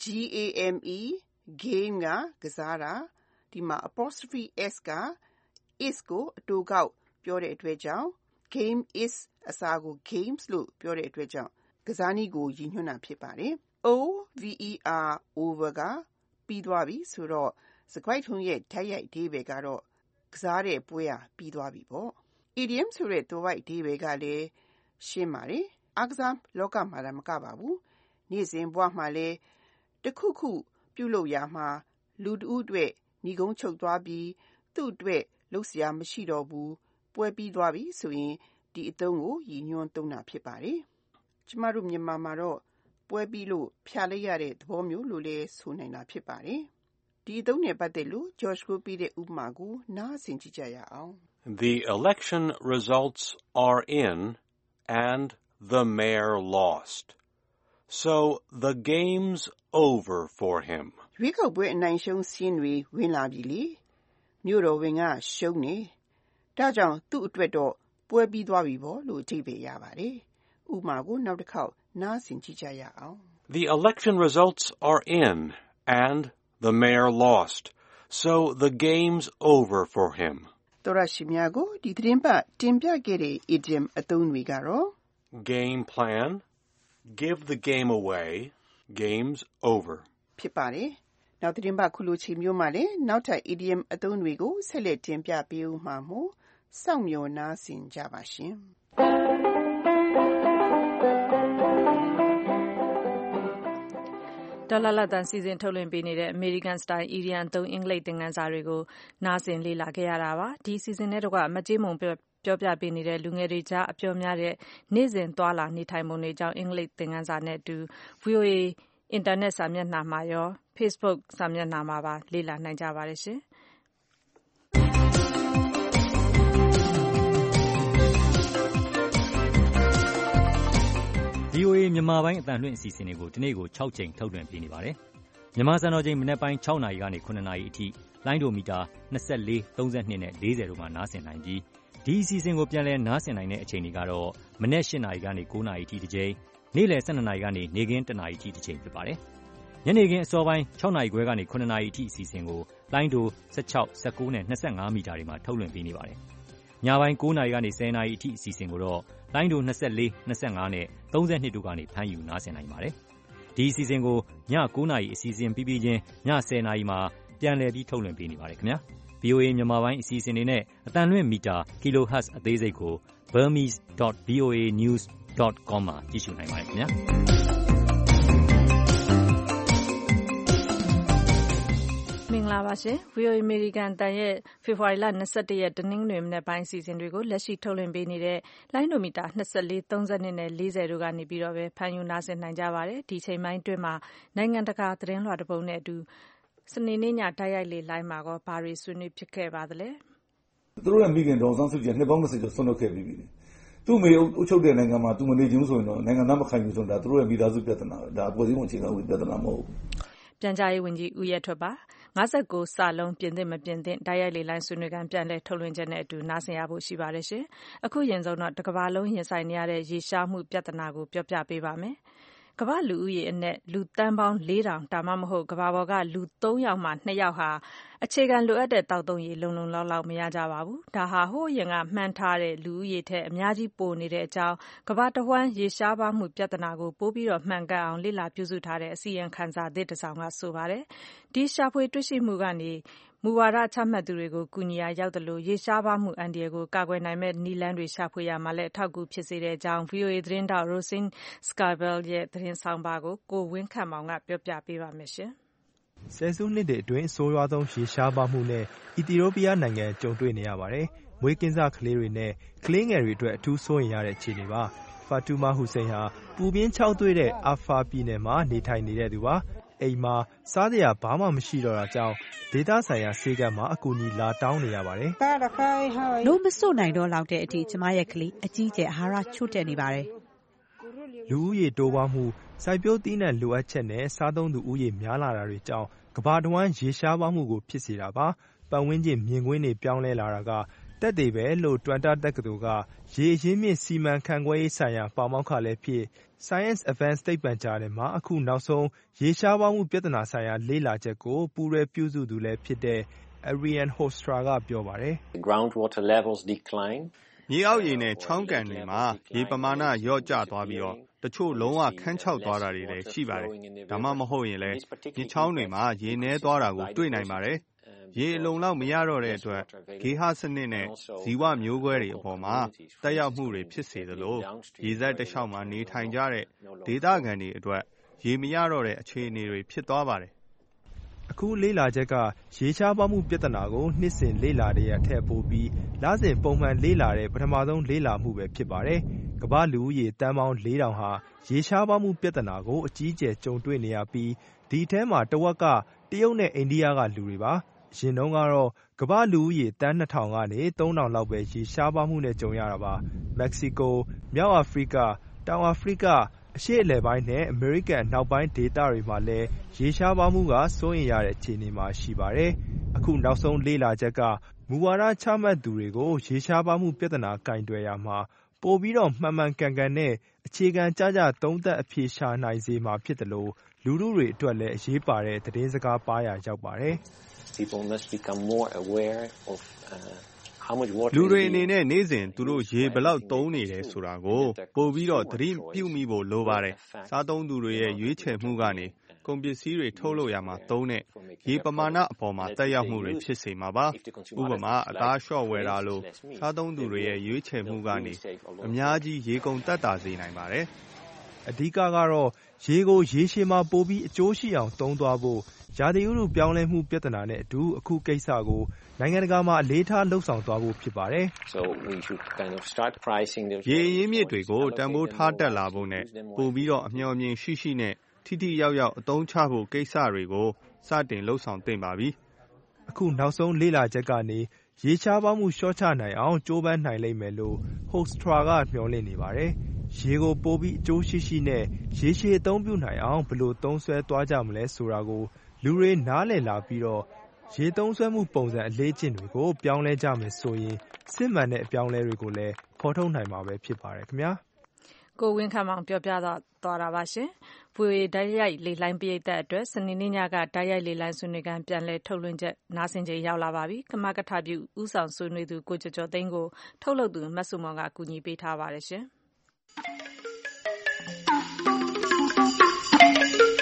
game ကစားတာဒီမှာ apostrophe s က is ကိုအတူကောက်ပြောတဲ့အတွက်ကြောင့် game is အစားကို games လို့ပြောတဲ့အတွက်ကြောင့်ကစားနည်းကိုရည်ညွှန်းတာဖြစ်ပါတယ်။ over ကပြီးသွားပြီဆိုတော့စကားထုံးရဲ့တိုက်ရိုက်အဓိပ္ပာယ်ကတော့ကစားတဲ့ပွဲကပြီးသွားပြီပေါ့။ idiom ဆိုတဲ့သွယ်ဝိုက်အဓိပ္ပာယ်ကလည်းရှင်းပါတယ်။အားကစားလောကမှာလည်းမကပါဘူး။နေ့စဉ်ဘဝမှာလည်းတခုခုပြုလုပ်ရမှာလူတဦးအတွက်ညီကုန်းချုပ်သွားပြီးသူ့အတွက်လုပ်စရာမရှိတော့ဘူးပွဲပြီးသွားပြီဆိုရင်ဒီအသုံးကိုရည်ညွှန်းသုံးတာဖြစ်ပါတယ်။ကျမတို့မြန်မာမှာတော့ပွဲပြီးလို့ဖြာလိုက်ရတဲ့သဘောမျိုးလို့လည်းဆိုနိုင်တာဖြစ်ပါတယ်။ဒီအသုံးနဲ့ပတ်သက်လို့ George Group ပြတဲ့ဥပမာကိုနားဆင်ကြည့်ကြရအောင် The election results are in and the mayor lost. So the game's over for him. ရွေးကောက်ပွဲအနိုင်ရှုံးစင်းတွေဝင်လာပြီလေမြို့တော်ဝင်ကရှုံးနေဒါကြောင့်သူ့အတွက်တော့ပွဲပြီးသွားပြီပေါ့လို့အဓိပ္ပာယ်ရပါတယ်ဥပမာကိုနောက်တစ်ခေါက်နားဆင်ကြည့်ကြရအောင် The election results are in and the mayor lost. So the game's over for him. တော်ရရှိများကိုဒီသတင်းပတ်တင်ပြခဲ့တဲ့ idiom အသုံးတွေကတော့ Game plan, give the game away, game's over. ဖြစ်ပါတယ်။နောက်သတင်းပတ်ခုလိုချိန်မျိုးမှာလည်းနောက်ထပ် idiom အသုံးတွေကိုဆက်လက်တင်ပြပေးဦးမှာမို့စောင့်မျှော်နားဆင်ကြပါရှင်။ဒေါ်လာလတ်တန်စီစဉ်ထုတ်လွှင့်ပေးနေတဲ့ American Style Idiom သုံးအင်္ဂလိပ်သင်ခန်းစာတွေကိုနားဆင်လေ့လာခဲ့ရတာပါ။ဒီစီစဉ်တဲ့တော့ကမကြေးမုံပြောပြပေးနေတဲ့လူငယ်တွေကြားအပြောများတဲ့နေ့စဉ်သွားလာနေထိုင်ပုံတွေကြောင့်အင်္ဂလိပ်သင်ခန်းစာနဲ့အတူ VOA အင်တာနက်စာမျက်နှာမှာရော Facebook စာမျက်နှာမှာပါလေ့လာနိုင်ကြပါတယ်ရှင်။ VOA မြန်မာပိုင်းအသံလွှင့်အစီအစဉ်တွေကိုဒီနေ့ကို6ချိန်ထုတ်လွှင့်ပေးနေပါတယ်။မြန်မာစံတော်ချိန်မနက်ပိုင်း6နာရီကနေ9နာရီအထိလိုင်းဒိုမီတာ24 32နဲ့40တို့မှာနားဆင်နိုင်ပြီးဒီအစီအစဉ်ကိုပြန်လည်နားဆင်နိုင်တဲ့အချိန်တွေကတော့မနက်8နာရီကနေ9နာရီအထိတစ်ချိန်နေ့လယ်12နာရီကနေနေ့ခင်း1နာရီအထိတစ်ချိန်ဖြစ်ပါတယ်။ညနေခင်းအစောပိုင်း6နာရီခွဲကနေ9နာရီအထိအစီအစဉ်ကိုလိုင်းဒို16 19နဲ့25မီတာတွေမှာထုတ်လွှင့်ပေးနေပါတယ်။ညပိုင်း9နာရီကနေ10နာရီအထိအစီအစဉ်ကိုတော့လိုင်းဒို24 25နဲ့32တို့ကနေဖမ်းယူနားဆင်နိုင်ပါတယ်။ဒီအစီအစဉ်ကိုည9:00 နာရီအစီအစဉ်ပြီးပြီးချင်းည10:00 နာရီမှာပြန်လည်ပြီးထုတ်လွှင့်ပေးနေပါတယ်ခင်ဗျာ။ VOA မြန်မာပိုင်းအစီအစဉ်တွေနဲ့အသံလွှင့်မီတာ kilohertz အသေးစိတ်ကို burmese.voanews.com မှာကြည့်ရှုနိုင်ပါတယ်ခင်ဗျာ။မင်္ဂလာပါရှင်။ VOA American တန်ရဲ့ဖေဖော်ဝါရီလ21ရက်တနင်္ဂနွေမနက်ပိုင်းအစီအစဉ်တွေကိုလက်ရှိထုတ်လွှင့်ပေးနေတဲ့လိုင်းဒိုမီတာ24 32နဲ့40တို့ကနေပြီးတော့ပဲဖန်ယူနာဆင်နိုင်ကြပါတယ်။ဒီချိန်ပိုင်းအတွင်းမှာနိုင်ငံတကာသတင်းလွှာတစ်ပုဒ်နဲ့အတူစနေနေ့ညတိုက်ရိုက်လေလိုင်းမှာဘာတွေဆွေးနွေးဖြစ်ခဲ့ပါသလဲ။သူတို့ရဲ့မိခင်ဒေါ်အောင်ဆန်းစုကြည်နှစ်ပေါင်း20ကျော်ဆွနှုတ်ခဲ့ပြီးပြီ။သူ့မေအုပ်ချုပ်တဲ့နိုင်ငံမှာသူမနေချင်ဘူးဆိုရင်တော့နိုင်ငံသားမခံယူဆိုတာသူတို့ရဲ့မိသားစုပြဿနာဒါအဖွဲ့အစည်းဝင်အခြေခံဥပဒေပြဿနာမဟုတ်ဘူး။ပြန်ကြားရေးဝန်ကြီးဦးရဲထွဋ်ပါ59စလုံးပြင်သင့်မပြင်သင့်တိုက်ရိုက်လေလိုင်းဆွေးနွေးခန်းပြန်လည်ထုတ်လွှင့်ချက်နဲ့အတူနားဆင်ရဖို့ရှိပါတယ်ရှင်။အခုရင်ဆုံးတော့တစ်ကမ္ဘာလုံးရင်ဆိုင်နေရတဲ့ရေရှားမှုပြဿနာကိုပြောပြပေးပါမယ်။ကမ္ဘာလူဦးရေအနက်လူသန်းပေါင်း4000ဒါမှမဟုတ်ကမ္ဘာပေါ်ကလူ3ယောက်မှ2ယောက်ဟာအခြေခံလိုအပ်တဲ့တောက်သုံးရေလုံလုံလောက်မရကြပါဘူး။ဒါဟာဟိုးရင်ကမှန်းထားတဲ့လူဦးရေထက်အများကြီးပိုနေတဲ့အကြောင်းကမ္ဘာတဝှမ်းရေရှားပါမှုပြဿနာကိုပိုပြီးတော့မှန်ကန်အောင်လေ့လာပြုစုထားတဲ့အစီရင်ခံစာသစ်တစ်စောင်ကဆိုပါတယ်။ဒီရှာဖွေတွေ့ရှိမှုကနေမူဝါဒချမှတ်သူတွေကိုကူညီရာရောက်တယ်လို့ရေရှားပါမှုအန္တရာယ်ကိုကာကွယ်နိုင်မဲ့နည်းလမ်းတွေရှာဖွေရမှာလည်းအထောက်အကူဖြစ်စေတဲ့အကြောင်း VOA သတင်းတောက် Rosin Scavel ရဲ့သတင်းဆောင်ပါကိုဝင်းခန့်မောင်ကပြောပြပေးပါမယ်ရှင်။ဆယ်စုနှစ်တွေအတွင်းအဆိုးရွားဆုံးရေရှားပါမှုနဲ့အီသီယိုးပီးယားနိုင်ငံကြုံတွေ့နေရပါတယ်။မွေးကင်းစကလေးတွေနဲ့ကလေးငယ်တွေအတွက်အထူးစိုးရိမ်ရတဲ့အခြေအနေပါ။ Fatuma Hussein ဟာပူပြင်းခြောက်သွေ့တဲ့အာဖာပြည်နယ်မှာနေထိုင်နေတဲ့သူပါ။အိမ်မှာစားစရာဘာမှမရှိတော့တာကြောင့်ဒေသဆိုင်ရာဆေးကမ်းမှာအကူအညီလာတောင်းနေရပါတယ်။လို့မစို့နိုင်တော့လောက်တဲ့အထိကျမရဲ့ကလေးအကြီးကျယ်အာဟာရချို့တဲ့နေပါတယ်။လူဦးရေတိုးပွားမှုစိုက်ပျိုးသီးနှံလိုအပ်ချက်နဲ့စားသုံးသူဦးရေများလာတာတွေကြောင့်ကမ္ဘာတဝှမ်းရေရှားပါမှုကိုဖြစ်စေတာပါ။ပတ်ဝန်းကျင်မြင်ကွင်းတွေပြောင်းလဲလာတာကတက်သေးပဲလို့တွမ်တာတက္ကသိုလ်ကရေအရင်းမြစ်စီမံခန့်ခွဲရေးဆိုင်ရာပါမောက္ခလည်းဖြစ် Science Advance သိပ္ပံဂျာနယ်မှာအခုနောက်ဆုံးရေရှားပါမှုပြဿနာဆိုင်ရာလေ့လာချက်ကိုပူးတွဲပြုစုသူလည်းဖြစ်တဲ့ Ariane Hofstra ကပြောပါတယ်။မြေအောက်ရေနဲ့ချောင်းကန်တွေမှာရေပမာဏလျော့ကျသွားပြီးတော့တချို့လုံးဝခန်းခြောက်သွားတာတွေလည်းရှိပါတယ်။ဒါမှမဟုတ်ရင်လည်းမြစ်ချောင်းတွေမှာရေနည်းသွားတာကိုတွေ့နိုင်ပါတယ်။ရေအလုံလောက်မရတော့တဲ့အတွက်ဂေဟစနစ်နဲ့ဇီဝမျိုးကွဲတွေအပေါ်မှာတက်ရောက်မှုတွေဖြစ်စေသလိုရေစက်တစ်လျှောက်မှာနေထိုင်ကြတဲ့ဒေသခံတွေအတွက်ရေမရတော့တဲ့အခြေအနေတွေဖြစ်သွားပါတယ်။အခုလေ့လာချက်ကရေရှားပါမှုပြဿနာကိုနှစ်စဉ်လေ့လာတဲ့ထက်ပိုပြီးလစဉ်ပုံမှန်လေ့လာတဲ့ပထမဆုံးလေ့လာမှုပဲဖြစ်ပါတယ်။ကမ္ဘာလူဦးရေတန်းပေါင်း4000ဟာရေရှားပါမှုပြဿနာကိုအကြီးအကျယ်ကြုံတွေ့နေရပြီးဒီထဲမှာတဝက်ကတရုတ်နဲ့အိန္ဒိယကလူတွေပါ။အရင်တုန်းကတော့ကမ္ဘာလူဦးရေတန်း2000ကနေ3000လောက်ပဲရေရှားပါမှုနဲ့ကြုံရတာပါ။မက္ကဆီကို၊မြောက်အာဖရိက၊တောင်အာဖရိကအရှေ့အလယ်ပိုင်းနဲ့အမေရိကန်အနောက်ပိုင်းဒေသတွေမှာလည်းရေရှားပါမှုကစိုးရိမ်ရတဲ့အခြေအနေမှာရှိပါတယ်။အခုနောက်ဆုံးလေ့လာချက်ကမူဝါဒချမှတ်သူတွေကိုရေရှားပါမှုပြဿနာကိုင်တွယ်ရာမှာပိုပြီးတော့မှန်မှန်ကန်ကန်နဲ့အခြေခံကျကျသုံးသပ်အဖြေရှာနိုင်စေမှာဖြစ်တယ်လို့လူထုတွေအတွက်လည်းအရေးပါတဲ့သတင်းစကားပါးရာရောက်ပါတယ်။လူတွေအနေနဲ့နေ့စဉ်သူတို့ရေဘယ်လောက်သုံးနေတယ်ဆိုတာကိုပိုပြီးတော့သတိပြုမိဖို့လိုပါတယ်။စားသုံးသူတွေရဲ့ရွေးချယ်မှုကနေကုန်ပစ္စည်းတွေထုတ်လုပ်ရမှာသုံးတဲ့ရေပမာဏအပေါ်မှာတက်ရောက်မှုတွေဖြစ်စေမှာပါ။ဥပမာအသားလျှော့ဝယ်တာလို့စားသုံးသူတွေရဲ့ရွေးချယ်မှုကနေအများကြီးရေကုန်သက်သာစေနိုင်ပါတယ်။အဓိကကတော့ရေကိုရေရှည်မှာပိုပြီးအကျိုးရှိအောင်သုံးသွားဖို့ရာသီဥတုပြောင်းလဲမှုပြဿနာနဲ့အတူအခုကိစ္စကိုနိုင်ငံတကာမှာအလေးထားလှုပ်ဆောင်သွားဖို့ဖြစ်ပါတယ်။ရေအရင်းမြစ်တွေကိုတန်ဖိုးထားတက်လာဖို့နဲ့ပိုပြီးတော့အမျှော်အမြင်ရှိရှိနဲ့ထိထိရောက်ရောက်အသုံးချဖို့ကိစ္စတွေကိုစတင်လှုပ်ဆောင်သင့်ပါပြီ။အခုနောက်ဆုံးလေ့လာချက်ကနေရေရှားပါမှုလျှော့ချနိုင်အောင်ကြိုးပမ်းနိုင်လိမ့်မယ်လို့ Hofstra ကမျှော်လင့်နေပါတယ်။ရေကိုပိုပြီးအကျိုးရှိရှိနဲ့ရေရှည်အသုံးပြုနိုင်အောင်ဘယ်လိုသုံးစွဲသွားကြမလဲဆိုတာကိုလူတွေနားလည်လာပြီးတော့ရေသုံးစွဲမှုပုံစံအလေးကျင့်တွေကိုပြောင်းလဲကြမယ်ဆိုရင်စစ်မှန်တဲ့အပြောင်းလဲတွေကိုလည်းဖော်ထုတ်နိုင်မှာပဲဖြစ်ပါတယ်ခင်ဗျာ။ကိုဝင်းခန့်မောင်ပြောပြသွားတာပါရှင်။ VOA တိုက်ရိုက်လေလိုင်းပရိသတ်အတွက်စနေနေ့ညကတိုက်ရိုက်လေလိုင်းဆွေးနွေးခန်းပြန်လည်ထုတ်လွှင့်ချက်နားဆင်ချိန်ရောက်လာပါပြီ။ကမကထပြုဦးဆောင်ဆွေးနွေးသူကိုကျော်ကျော်သိန်းကိုထုတ်လုပ်သူမဆုမွန်ကအကူအညီပေးထားပါတယ်ရှင်။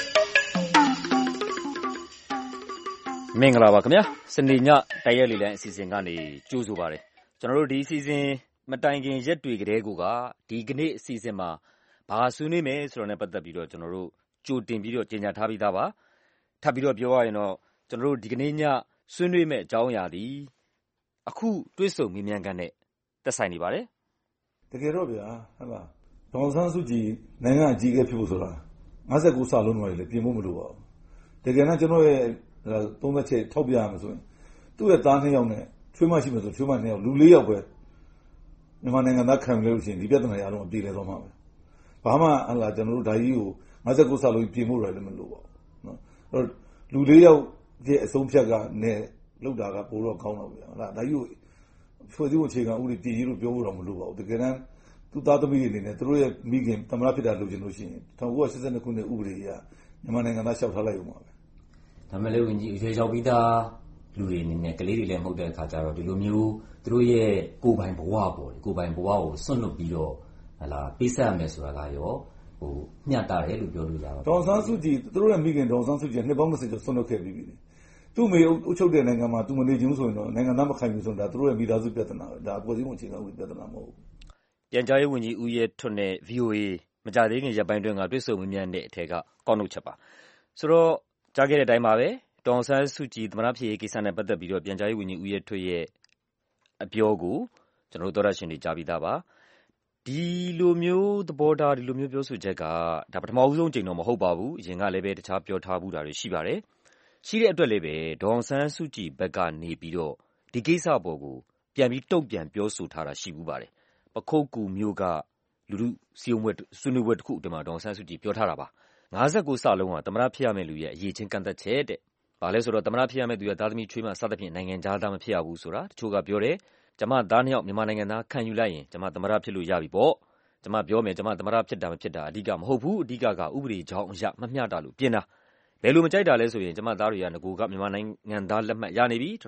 မင်္ဂလာပါခင်ဗျာစနေညတိုက်ရိုက်လေလံအစီအစဉ်ကနေကြိုဆိုပါရစေကျွန်တော်တို့ဒီအစီအစဉ်မတိုင်ခင်ရက်တွေကတည်းကဒီကနေ့အစီအစဉ်မှာဘာဆွေးနွေးမယ်ဆိုတော့ ਨੇ ပတ်သက်ပြီးတော့ကျွန်တော်တို့ကြိုတင်ပြီးတော့ကြေညာထားပြီးသားပါထပ်ပြီးတော့ပြောရရင်တော့ကျွန်တော်တို့ဒီကနေ့ညဆွေးနွေးမဲ့အကြောင်းအရာဒီအခုတွဲဆုံမြင်မြန်ကန်နဲ့သက်ဆိုင်နေပါတယ်တကယ်တော့ဗျာဟုတ်လားဒေါ်ဆန်းစုကြည်နိုင်ငံအကြီးအကဲဖြစ်ဖို့ဆိုတာ59စာလုံးတွေလည်းပြင်ဖို့မလိုပါဘူးတကယ်တော့ကျွန်တော်ရဲ့သုံးသက်ချက်ထောက်ပြရမယ်ဆိုရင်သူ့ရဲ့သား2ယောက်နဲ့ချွေးမရှိမယ်ဆိုချွေးမ2ယောက်လူ4ယောက်ပဲမြန်မာနိုင်ငံသားခံလို့ရှိရင်ဒီပြဿနာရအောင်အပြေလဲသွားမှာပဲဘာမှဟလာကျွန်တော်တို့ဓာကြီးကို59စာလုံးပြင်ဖို့လည်းမလိုပါဘူးနော်အဲ့တော့လူ4ယောက်ရဲ့အဆုံးဖြတ်ကနဲ့လောက်တာကပိုတော့ကောင်းတော့ဗျာဟလာဓာကြီးကိုဖွဲ့စည်းပုံအခြေခံဥပဒေပြည်ရေးလို့ပြောဖို့တော့မလိုပါဘူးတကယ်တမ်းသူသားသမီးတွေအနေနဲ့သူတို့ရဲ့မိခင်သမရဖြစ်တာလုပ်ချင်လို့ရှိရင်1982ခုနှစ်ဥပဒေအရမြန်မာနိုင်ငံသားလျှောက်ထားလိုက်အောင်ပါပဲဒါမဲ့လည်းဝင်ကြီးအရွယ်ရောက်ပြီးသားလူတွေအနေနဲ့ကလေးတွေလည်းမဟုတ်တဲ့အခါကျတော့ဒီလိုမျိုးသူတို့ရဲ့ကိုယ်ပိုင်ဘဝပေါ့ကိုယ်ပိုင်ဘဝကိုစွန့်လွတ်ပြီးတော့ဟလာပေးဆက်ရမယ်ဆိုတာကရောမျှတာတယ်လို့ပြောလို့ရပါတယ်ဒေါ်ဆန်းစုကြည်သူတို့ရဲ့မိခင်ဒေါ်ဆန်းစုကြည်နှစ်ပေါင်း20ကျော်စွန့်လွတ်ခဲ့ပြီးပြီသူ့မေအုပ်ချုပ်တဲ့နိုင်ငံမှာသူမနေချင်ဆိုရင်တော့နိုင်ငံသားမခံဘူးဆိုတာသူတို့ရဲ့မိသားစုပြဿနာပဲဒါပေါ်စည်းမှုအခြေခံဥပဒေပြဿနာမဟုတ်ဘူးပြန်ကြားရေးဝန်ကြီးဦးရဲထွန်းနဲ့ VOA မကြသေးခင်ရက်ပိုင်းတွင်းကတွေ့ဆုံမြင်မြန်တဲ့အထက်ကကောက်နှုတ်ချက်ပါဆိုတော့ကြားခဲ့တဲ့အတိုင်းပါပဲဒေါ်ဆန်းစုကြည်သမ္မတဖြစ်ရေးကိစ္စနဲ့ပတ်သက်ပြီးတော့ပြန်ကြားရေးဝန်ကြီးဦးရဲထွန်းရဲ့အပြောကိုကျွန်တော်တို့သောရရှင်တွေကြားပြီးသားပါဒီလိုမျိုးသဘောထားဒီလိုမျိုးပြောဆိုချက်ကဒါပထမဦးဆုံးကြိမ်တော့မဟုတ်ပါဘူးအရင်ကလည်းပဲတခြားပြောထားဘူးတာတွေရှိပါတယ်ရှိတဲ့အတွက်လည်းပဲဒေါ်ဆန်းစုကြည်ဘက်ကနေပြီးတော့ဒီကိစ္စပေါ်ကိုပြန်ပြီးတုံ့ပြန်ပြောဆိုထားတာရှိဘူးပါတယ်ပခုတ်ကူမျိုးကလူလူစီယုံဝဲဆွေးနွေးပွဲတစ်ခုအတွင်းမှာဒေါ်ဆန်းစုကြည်ပြောထားတာပါ59စလုံးဟာသမ္မတဖြစ်ရမယ့်လူရဲ့အရေးချင်းကန့်သက်ချက်တဲ့ဘာလဲဆိုတော့သမ္မတဖြစ်ရမယ့်သူရဲ့သားသမီးချွေးမစသဖြင့်နိုင်ငံသားသားမဖြစ်ရဘူးဆိုတာတချို့ကပြောတယ်ကျမသား2ယောက်မြန်မာနိုင်ငံသားခံယူလိုက်ရင်ကျမသမ္မတဖြစ်လို့ရပြီပေါ့ကျမပြောမယ်ကျမသမ္မတဖြစ်တာမဖြစ်တာအဓိကမဟုတ်ဘူးအဓိကကဥပဒေကြောင်းအရမမျှတာလို့ပြင်တာဘယ်လိုမကြိုက်တာလဲဆိုရင်ကျမသားတွေကငကိုကမြန်မာနိုင်ငံသားလက်မှတ်ရနေပြီ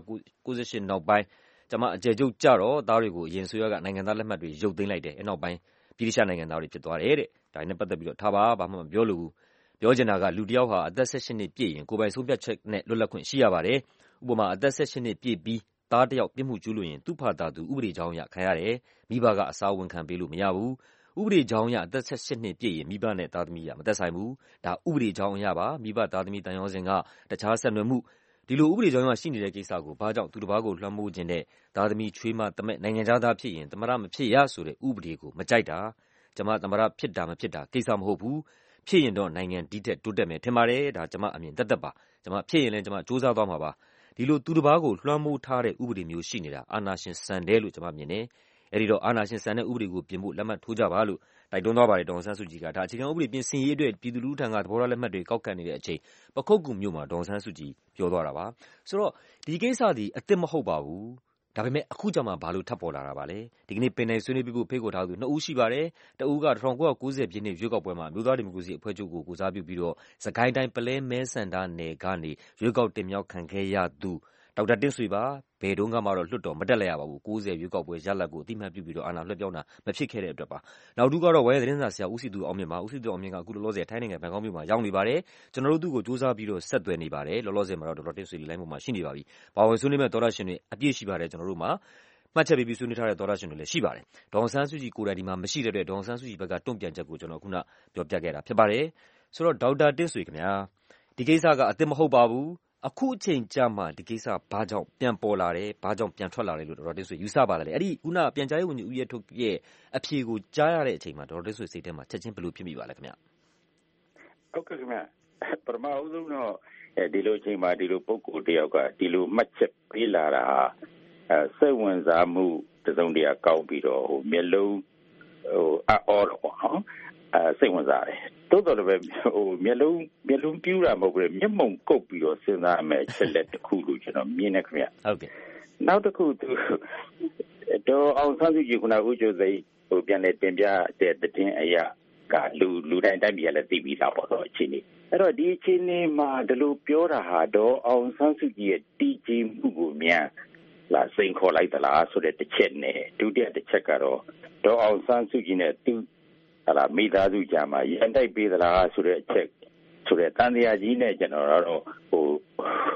1998နောက်ပိုင်းကျမအကျယ်ချုပ်ကြတော့သားတွေကိုအရင်ဆိုရကနိုင်ငံသားလက်မှတ်တွေရုပ်သိမ်းလိုက်တယ်အဲနောက်ပိုင်းပြည်ထနိုင်ငံသားတွေဖြစ်သွားတယ်တဲ့ဒါနဲ့ပတ်သက်ပြီးတော့ထားပါဘာမှမပြောလို့ပြောချင်တာကလူတစ်ယောက်ဟာအသက်18နှစ်ပြည့်ရင်ကိုယ်ပိုင်ဆုံးဖြတ်ချက်နဲ့လွတ်လပ်ခွင့်ရှိရပါတယ်ဥပမာအသက်18နှစ်ပြည့်ပြီးသားတစ်ယောက်ပြစ်မှုကျူးလွန်ရင်သူ့ဖာသာသူဥပဒေကြောင်းအရခံရတယ်မိဘကအစားဝန်ခံပေးလို့မရဘူးဥပဒေကြောင်းအရအသက်18နှစ်ပြည့်ရင်မိဘနဲ့သားသမီးရမသက်ဆိုင်ဘူးဒါဥပဒေကြောင်းအရပါမိဘသားသမီးတန်ရောစဉ်ကတခြားဆက်နွယ်မှုဒီလိုဥပဒေကြောင်းအရရှိနေတဲ့ကိစ္စကိုဘာကြောင့်သူတစ်ပါးကိုလွှမ်းမိုးခြင်းနဲ့သားသမီးချွေးမတမက်နိုင်ငံသားဖြစ်ရင်သမ္မတမဖြစ်ရဆိုတဲ့ဥပဒေကိုမကြိုက်တာကျမသမ္မတဖြစ်တာမဖြစ်တာကိစ္စမဟုတ်ဘူးဖြစ်ရင်တော့နိုင်ငံဒီတက်တိုးတက်မယ်ထင်ပါတယ်ဒါကျမအမြင်တက်ပါကျမဖြစ်ရင်လည်းကျမစူးစမ်းသွားမှာပါဒီလိုသူတစ်ပါးကိုလွှမ်းမိုးထားတဲ့ဥပဒေမျိုးရှိနေတာအာဏာရှင်စံတယ်လို့ကျမမြင်တယ်အဲဒီတော့အာဏာရှင်စံတဲ့ဥပဒေကိုပြင်ဖို့လက်မှတ်ထိုးကြပါလို့တိုက်တွန်းသွားပါတယ်ဒေါ်ဆန်းစုကြည်ကဒါအခြေခံဥပဒေပြင်ဆင်ရေးအတွက်ပြည်သူလူထုထံကသဘောထားလက်မှတ်တွေကောက်ခံနေတဲ့အချိန်ပခုတ်ကူမျိုးမှာဒေါ်ဆန်းစုကြည်ပြောသွားတာပါဆိုတော့ဒီကိစ္စဒီအစ်စ်မဟုတ်ပါဘူးဒါပေမဲ့အခုကြမှာဘာလို့ထပ်ပေါ်လာတာပါလဲဒီကနေ့ပင်နယ်ဆွေးနွေးပြီးဖိတ်ခေါ်ထားသူ2ဦးရှိပါတယ်တဦးက1990ပြည့်နှစ်ရွေးကောက်ပွဲမှာမြို့သားဒီမိုကရေစီအဖွဲ့ချုပ်ကိုကိုစားပြုပြီးတော့စကိုင်းတိုင်းပလဲမဲဆန္ဒနယ်ကနေရွေးကောက်တင်မြှောက်ခံခဲ့ရသူဒေါက်တာတင့်ဆွေပါဘယ်တုန်းကမှတော့လွတ်တော်မတက်လိုက်ရပါဘူး90ရွေးကောက်ပွဲရလဒ်ကိုအတိမတ်ပြုပြီးတော့အာဏာလွှဲပြောင်းတာမဖြစ်ခဲ့တဲ့အတွက်ပါနောက်တစ်ကတော့ဝဲသတင်းစာဆရာဦးစီသူအောင်မြင့်ပါဦးစီသူအောင်မြင့်ကအခုလောလောဆယ်ထိုင်းနိုင်ငံဘန်ကောက်မြို့မှာရောက်နေပါတယ်ကျွန်တော်တို့သူ့ကိုစူးစမ်းပြီးတော့ဆက်သွယ်နေပါတယ်လောလောဆယ်မှာတော့ဒေါက်တာတင့်ဆွေလိုင်းပေါ်မှာရှိနေပါပြီဘာဝင်ဆွေးနွေးမဲ့သောရရှင်တွေအပြည့်ရှိပါတယ်ကျွန်တော်တို့မှာမှတ်ချက်ပေးပြီးဆွေးနွေးထားတဲ့သောရရှင်တွေလည်းရှိပါတယ်ဒေါ်ဆန်းစုကြည်ကိုယ်တိုင်ဒီမှာမရှိတဲ့အတွက်ဒေါ်ဆန်းစုကြည်ဘက်ကတုံ့ပြန်ချက်ကိုကျွန်တော်ခုနပြောပြခဲ့တာဖြစ်ပါတယ်ဆိုတော့ဒေါက်တာတင့်ဆွေခင်ဗျာဒီကိစ္စကအစ်စ်မဟုတ်ပါဘူးအခုအချိန်ကြာမှဒီကိစ္စဘာကြောင့်ပြန်ပေါ်လာတယ်ဘာကြောင့်ပြန်ထွက်လာတယ်လို့ဒေါက်တာတင့်ဆွေယူဆပါတယ်လေအဲ့ဒီခုနပြန်ကြားရေးဝန်ကြီးဦးရဲထွန်းရဲ့အဖြေကိုကြားရတဲ့အချိန်မှာဒေါက်တာတင့်ဆွေစိတ်ထဲမှာချက်ချင်းဘယ်လိုဖြစ်မိပါလဲခင်ဗျဟုတ်ကဲ့ခင်ဗျပထမဦးဆုံးတော့ဒီလိုအချိန်မှာဒီလိုပုံကိုတယောက်ကဒီလိုမှတ်ချက်ပေးလာတာစိတ်ဝင်စားမှုတစုံတရာကောင်းပြီးတော့မျက်လုံးအော်တော့ပေါ့နော်စိတ်ဝင်စားတယ်တိုးတော်လည်းပဲမျက်လုံးပြူးတာမဟုတ်ဘူးမျက်မှောင်ကုပ်ပြီးတော့စဉ်းစားမယ်ချက်လက်တစ်ခုလို့ကျွန်တော်မြင်နေခင်ဗျဟုတ်ကဲ့နောက်တစ်ခုသူတော့အောင်ဆန်းစုကြည်ကဦးကျော်စိန်ပြန်လဲတင်ပြတဲ့သတင်းအရာကလူတိုင်းပြည်လည်းသိပြီးသားပေါ့တော့အချင်းကြီးအဲ့တော့ဒီအချင်းကြီးမှာဒီလိုပြောတာဟာတော့အောင်ဆန်းစုကြည်ရဲ့တည်ကြည်မှုကိုမြန်လာစိန်ခေါ်လိုက်သလားဆိုတဲ့တစ်ချက်နဲ့ဒုတိယတစ်ချက်ကတော့ဒေါ်အောင်ဆန်းစုကြည်နဲ့သူမိသားစုကြားမှာရန်တိုက်ပေးသလားဆိုတဲ့အချက်ဆိုတဲ့တန်တရားကြီးနဲ့ကျွန်တော်တော့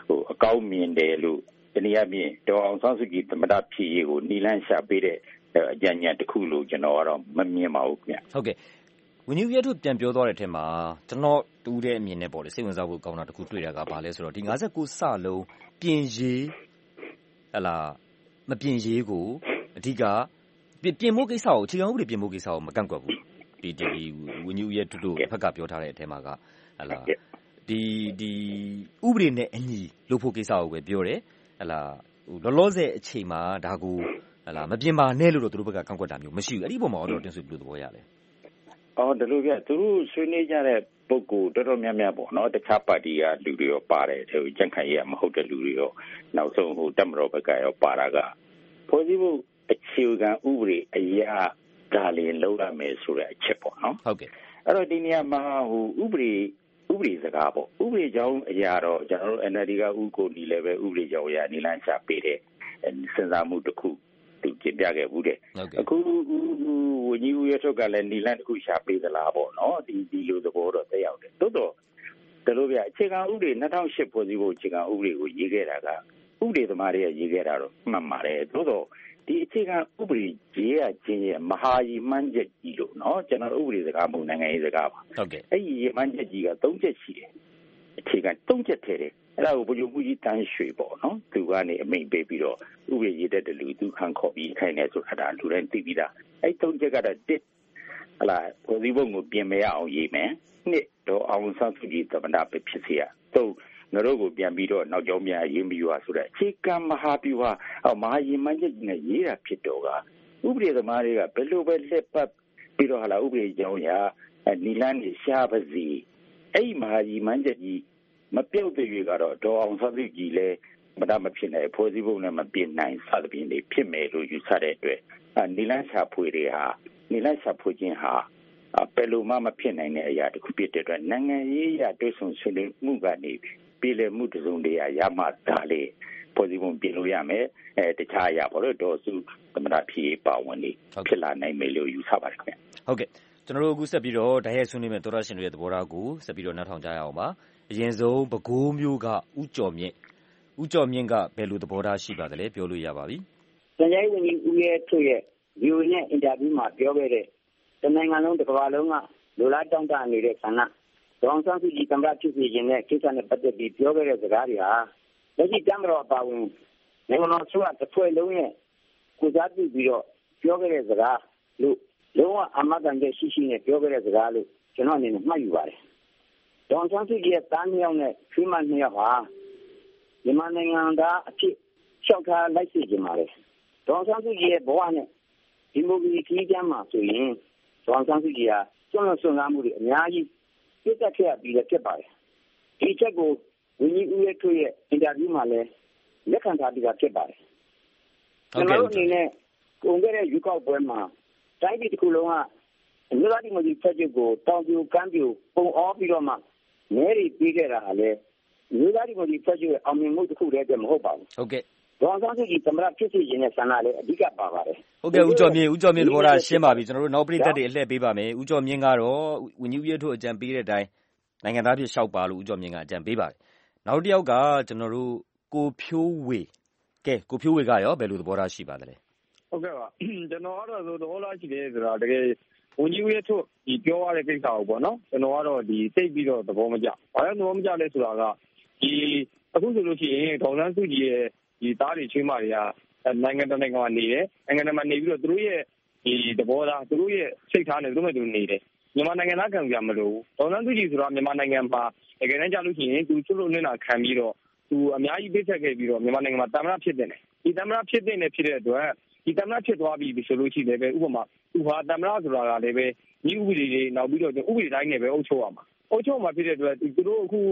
အကောင်းမြင်တယ်လို့တနည်းအားဖြင့်ဒေါ်အောင်ဆန်းစုကြည်သမ္မတဖြစ်ရေးကိုနီလန်းရှာပေးတဲ့အကြံဉာဏ်တစ်ခုလို့ကျွန်တော်ကတော့မမြင်ပါဘူးခင်ဗျဟုတ်ကဲ့ဝန်ကြီးဦးရဲထွဋ်ပြန်ပြောသွားတဲ့အထက်မှာကျွန်တော်တူတဲ့အမြင်နဲ့ပေါ့လေစိတ်ဝင်စားဖို့ကောင်းတာတစ်ခုတွေ့တာကဘာလဲဆိုတော့ဒီ59စလုံးပြင်ရေးဟလာမပြင်ရေးကိုအဓိကပြင်ဖို့ကိစ္စကိုအခြေခံဥပဒေပြင်ဖို့ကိစ္စကိုမကန့်ကွက်ဘူးဒီဝန်ကြီးဦးရဲထွဋ်တို့ဘက်ကပြောထားတဲ့အထက်မှာကဟလာဒီဥပဒေနဲ့အညီလုပ်ဖို့ကိစ္စကိုပဲပြောတယ်ဟလာလောလောဆယ်အချိန်မှာဒါကိုဟလာမပြင်ပါနဲ့လို့တော့သူတို့ဘက်ကကန့်ကွက်တာမျိုးမရှိဘူးအဲ့ဒီပုံမှာတော့တင်ဆိုပြီးလို့သဘောရလဲဒီလိုပြသူတို့ဆွေးနွေးကြတဲ့ပုဂ္ဂိုလ်တော်တော်များများပေါ့နော်တခြားပါတီကလူတွေရောပါတယ်ကြံ့ခိုင်ရေးမဟုတ်တဲ့လူတွေရောနောက်ဆုံးတပ်မတော်ဘက်ကရောပါတာကဖွဲ့စည်းဖို့အခြေခံဥပဒေအရာဒါလည်းလောက်ရမယ်ဆိုတဲ့အချက်ပေါ့နော်ဟုတ်ကဲ့အဲ့တော့ဒီနေရာမှာဥပဒေစကားပေါ့ဥပဒေကြောင်းအရာတော့ကျွန်တော်တို့ NLD ကဥကိုနီလည်းပဲဥပဒေကြောင်းအရာနီလန်းချပေးတဲ့စဉ်းစားမှုတစ်ခုသူကျင်းပြခဲ့ဘူးတဲ့အခုဝန်ကြီးဦးရဲထွဋ်ကလည်းနီလန်းတစ်ခုရှာပေးသလားပေါ့နော်ဒီလိုသဘောတော့တက်ရောက်တယ်တိုးတော့ဒါလို့ပြအခြေခံဥပဒေ2008ဖွဲ့စည်းဖို့အခြေခံဥပဒေကိုရေးခဲ့တာကဥပဒေသမားတွေကရေးခဲ့တာတော့မှန်ပါတယ်တိုးတော့ဒီအခြေခံဥပဒေရေးရခြင်းရဲ့မဟာရည်မှန်းချက်ကြီးလို့နော်ကျွန်တော်ဥပဒေစကားမဟုတ်နိုင်ငံရေးစကားပါဟုတ်ကဲ့အဲ့ဒီရည်မှန်းချက်ကြီးက3ချက်ရှိတယ်အခြေခံ3ချက်ထဲတယ်အဲ့ဒါကိုဘုရားမှုကြီးတန်းရွှေပေါ့နော်သူကနေအမိန့်ပေးပြီးတော့ဥပဒေရေးတဲ့လူသူခံခေါ်ပြီးခိုင်းနေဆိုတာဒါလူတိုင်းသိပြီးသားအဲ့3ချက်ကတော့1ဟလာဖွဲ့စည်းပုံကိုပြင်မရအောင်ရေးမယ်2တော့အောင်ဆန်းစုကြည်သမ္မတပဲဖြစ်စေရ3ငါတို့ကိုပြန်ပြီးတော့နောက်ကျောင်းများရေးမယူရဆိုတဲ့အခြေခံမဟာဗျူဟာမဟာရည်မှန်းချက်ကြီးနဲ့ရေးတာဖြစ်တော့ကဥပဒေသမားတွေကဘယ်လိုပဲလက်ပတ်ပြီးတော့ဟလာဥပဒေကြောင်းရာနီလန်းနေရှားပါစီအဲ့မဟာရည်မှန်းချက်ကြီးမပြောက်တဲ့ရွေကတော့ဒေါ်အောင်ဆန်းစုကြည်လည်းမဖြစ်နိုင်ဖွဲ့စည်းပုံနဲ့မပြင်နိုင်စသဖြင့်ဖြစ်မယ်လို့ယူဆတဲ့အတွက်နီလန်းရှာဖွေတွေဟာနီလန်းရှာဖွေခြင်းဟာဘယ်လိုမှမဖြစ်နိုင်တဲ့အရာတစ်ခုဖြစ်တဲ့အတွက်နိုင်ငံရေးအရတွဲဆုံဆွေးနွေးမှုကနေပြည်လည်မှုတစုံတရာရမှဒါလေဖွဲ့စည်းပုံပြင်လို့ရမယ်တခြားအရာပေါ့လို့ဒေါ်စုသမ္မတဖြစ်ပါဝင်နေဖြစ်လာနိုင်မယ်လို့ယူဆပါတယ်ခင်ဗျဟုတ်ကဲ့ကျွန်တော်တို့အခုဆက်ပြီးတော့ဓာတ်ရိုက်ဆွေးနွေးမယ့်သောရရှင်တွေရဲ့သဘောထားကိုဆက်ပြီးတော့နားထောင်ကြရအောင်ပါအရင်ဆုံးပဲခူးမျိုးကဦးကျော်မြင့်ကဘယ်လိုသဘောထားရှိပါသလဲပြောလို့ရပါပြီ။ပြန်ကြားရေးဝန်ကြီးဦးရဲထွဋ်ရဲ့ VOA နဲ့အင်တာဗျူးမှာပြောခဲ့တဲ့တနိုင်ငံလုံးတစ်ကမ္ဘာလုံးကလူလားတောင်းတနေတဲ့ဆန္ဒဒေါ်အောင်ဆန်းစုကြည်သမ္မတဖြစ်စေခြင်းနဲ့ကိစ္စနဲ့ပတ်သက်ပြီးပြောခဲ့တဲ့စကားတွေဟာလက်ရှိတပ်မတော်အပါအဝင်နိုင်ငံတော်ဆိုတစ်ဖွဲ့လုံးရဲ့ကိုစားပြုပြီးတော့ပြောခဲ့တဲ့စကားလို့လုံးဝအမှန်တန်တဲ့ရှိနဲ့ပြောခဲ့တဲ့စကားလို့ကျွန်တော်အနေနဲ့မှတ်ယူပါတယ်။ဒေါ်အောင်ဆန်းစုကြည်ရဲ့တားမြောက်နဲ့ချွေးမ2ယောက်ဟာမြန်မာနိုင်ငံသားအဖြစ်လျှောက်ထားလိုက်စေခြင်းပါလေ။ဒေါ်အောင်ဆန်းစုကြည်ရဲ့ဘဝနဲ့ဒီမိုကရေစီကျမ်းမှာဆိုရင်ဒေါ်အောင်ဆန်းစုကြည်ဟာစွန့်လွတ်စွန့်စားမှုတွေအများကြီးပြတ်တက်ခဲ့ပြီးလည်းဖြစ်ပါတယ်။ဒီချက်ကိုဝန်ကြီးဦးရဲထွဋ်ရဲ့အင်တာဗျူးမှာလည်းလက်ခံထားပြီးဖြစ်ပါတယ်။ကျွန်တော်တို့အနေနဲ့ကုန်ခဲ့တဲ့ရွေးကောက်ပွဲမှာတိုင်းပြည်တစ်ခုလုံးကအမျိုးသားဒီမိုကရေစီဖွဲ့ချုပ်ကိုတောင်ပြိုကမ်းပြိုပုံအောပြီးတော့မှမဲတွေပေးခဲ့တာဟာလည်းမျိုးသားဒီမိုကရေစီဖွဲ့ချုပ်ရဲ့အောင်မြင်မှုတစ်ခုတည်းအတွက်မဟုတ်ပါဘူးဟုတ်ကဲ့ဒေါ်အောင်ဆန်းစုကြည်သမ္မတဖြစ်စေခြင်းနဲ့ဆန္ဒလည်းအဓိကပါပါတယ်ဟုတ်ကဲ့ဦးကျော်မြင့်သဘောထားရှင်းပါပြီကျွန်တော်တို့နောက်ပရိသတ်တွေအလှည့်ပေးပါမယ်ဦးကျော်မြင့်ကတော့ဝန်ကြီးဦးရဲထွဋ်အကြံပေးတဲ့အတိုင်းနိုင်ငံသားဖြစ်လျှောက်ပါလို့ဦးကျော်မြင့်ကအကြံပေးပါတယ်နောက်တစ်ယောက်ကကျွန်တော်တို့ကိုဖြိုးဝေကရောဘယ်လိုသဘောထားရှိပါသလဲဟုတ်ကဲ့ပါကျွန်တော်ကတော့သဘောထားရှိတယ်ဆိုတာတကယ်ဝန်ကြီးဦးရဲထွဋ်ဒီပြောရတဲ့ကိစ္စကိုပေါ့နော်ကျွန်တော်ကတော့ဒီသိပြီးတော့သဘောမကျဘာလို့သဘောမကျလဲဆိုတာကဒီအခုဆိုလို့ရှိရင်ဒေါ်အောင်ဆန်းစုကြည်ရဲ့ဒီသားတွေချွေးမတွေကနိုင်ငံတော်နိုင်ငံမှာနေတယ်နိုင်ငံတော်မှာနေပြီးတော့သူတို့ရဲ့ဒီသဘောထားသူတို့ရဲ့စိတ်ထားနဲ့သူတို့မဲ့သူနေတယ်မြန်မာနိုင်ငံသားခံကြမလို့ဒေါ်အောင်ဆန်းစုကြည်ဆိုတာမြန်မာနိုင်ငံမှာတကယ်တမ်းကြလို့ရှိရင်သူချွတ်လို့နေတာခံပြီးတော့သူအများကြီးပေးဆက်ခဲ့ပြီးတော့မြန်မာနိုင်ငံမှာတမန်တော်ဖြစ်တဲ့ဒီတမန်တော်ဖြစ်တဲ့အတွက်ဒီတမန်တော်ဖြစ်သွားပြီဆိုလို့ရှိတယ်ပဲဥပမာသူဟာတမန်တော်ဆိုတာကလည်းပဲညီဥပဒေတွေနောက်ပြီးတော့ဥပဒေတိုင်းနဲ့ပဲအုပ်ချုပ်ရမှာဖြစ်တဲ့အတွက်သူတို့အခု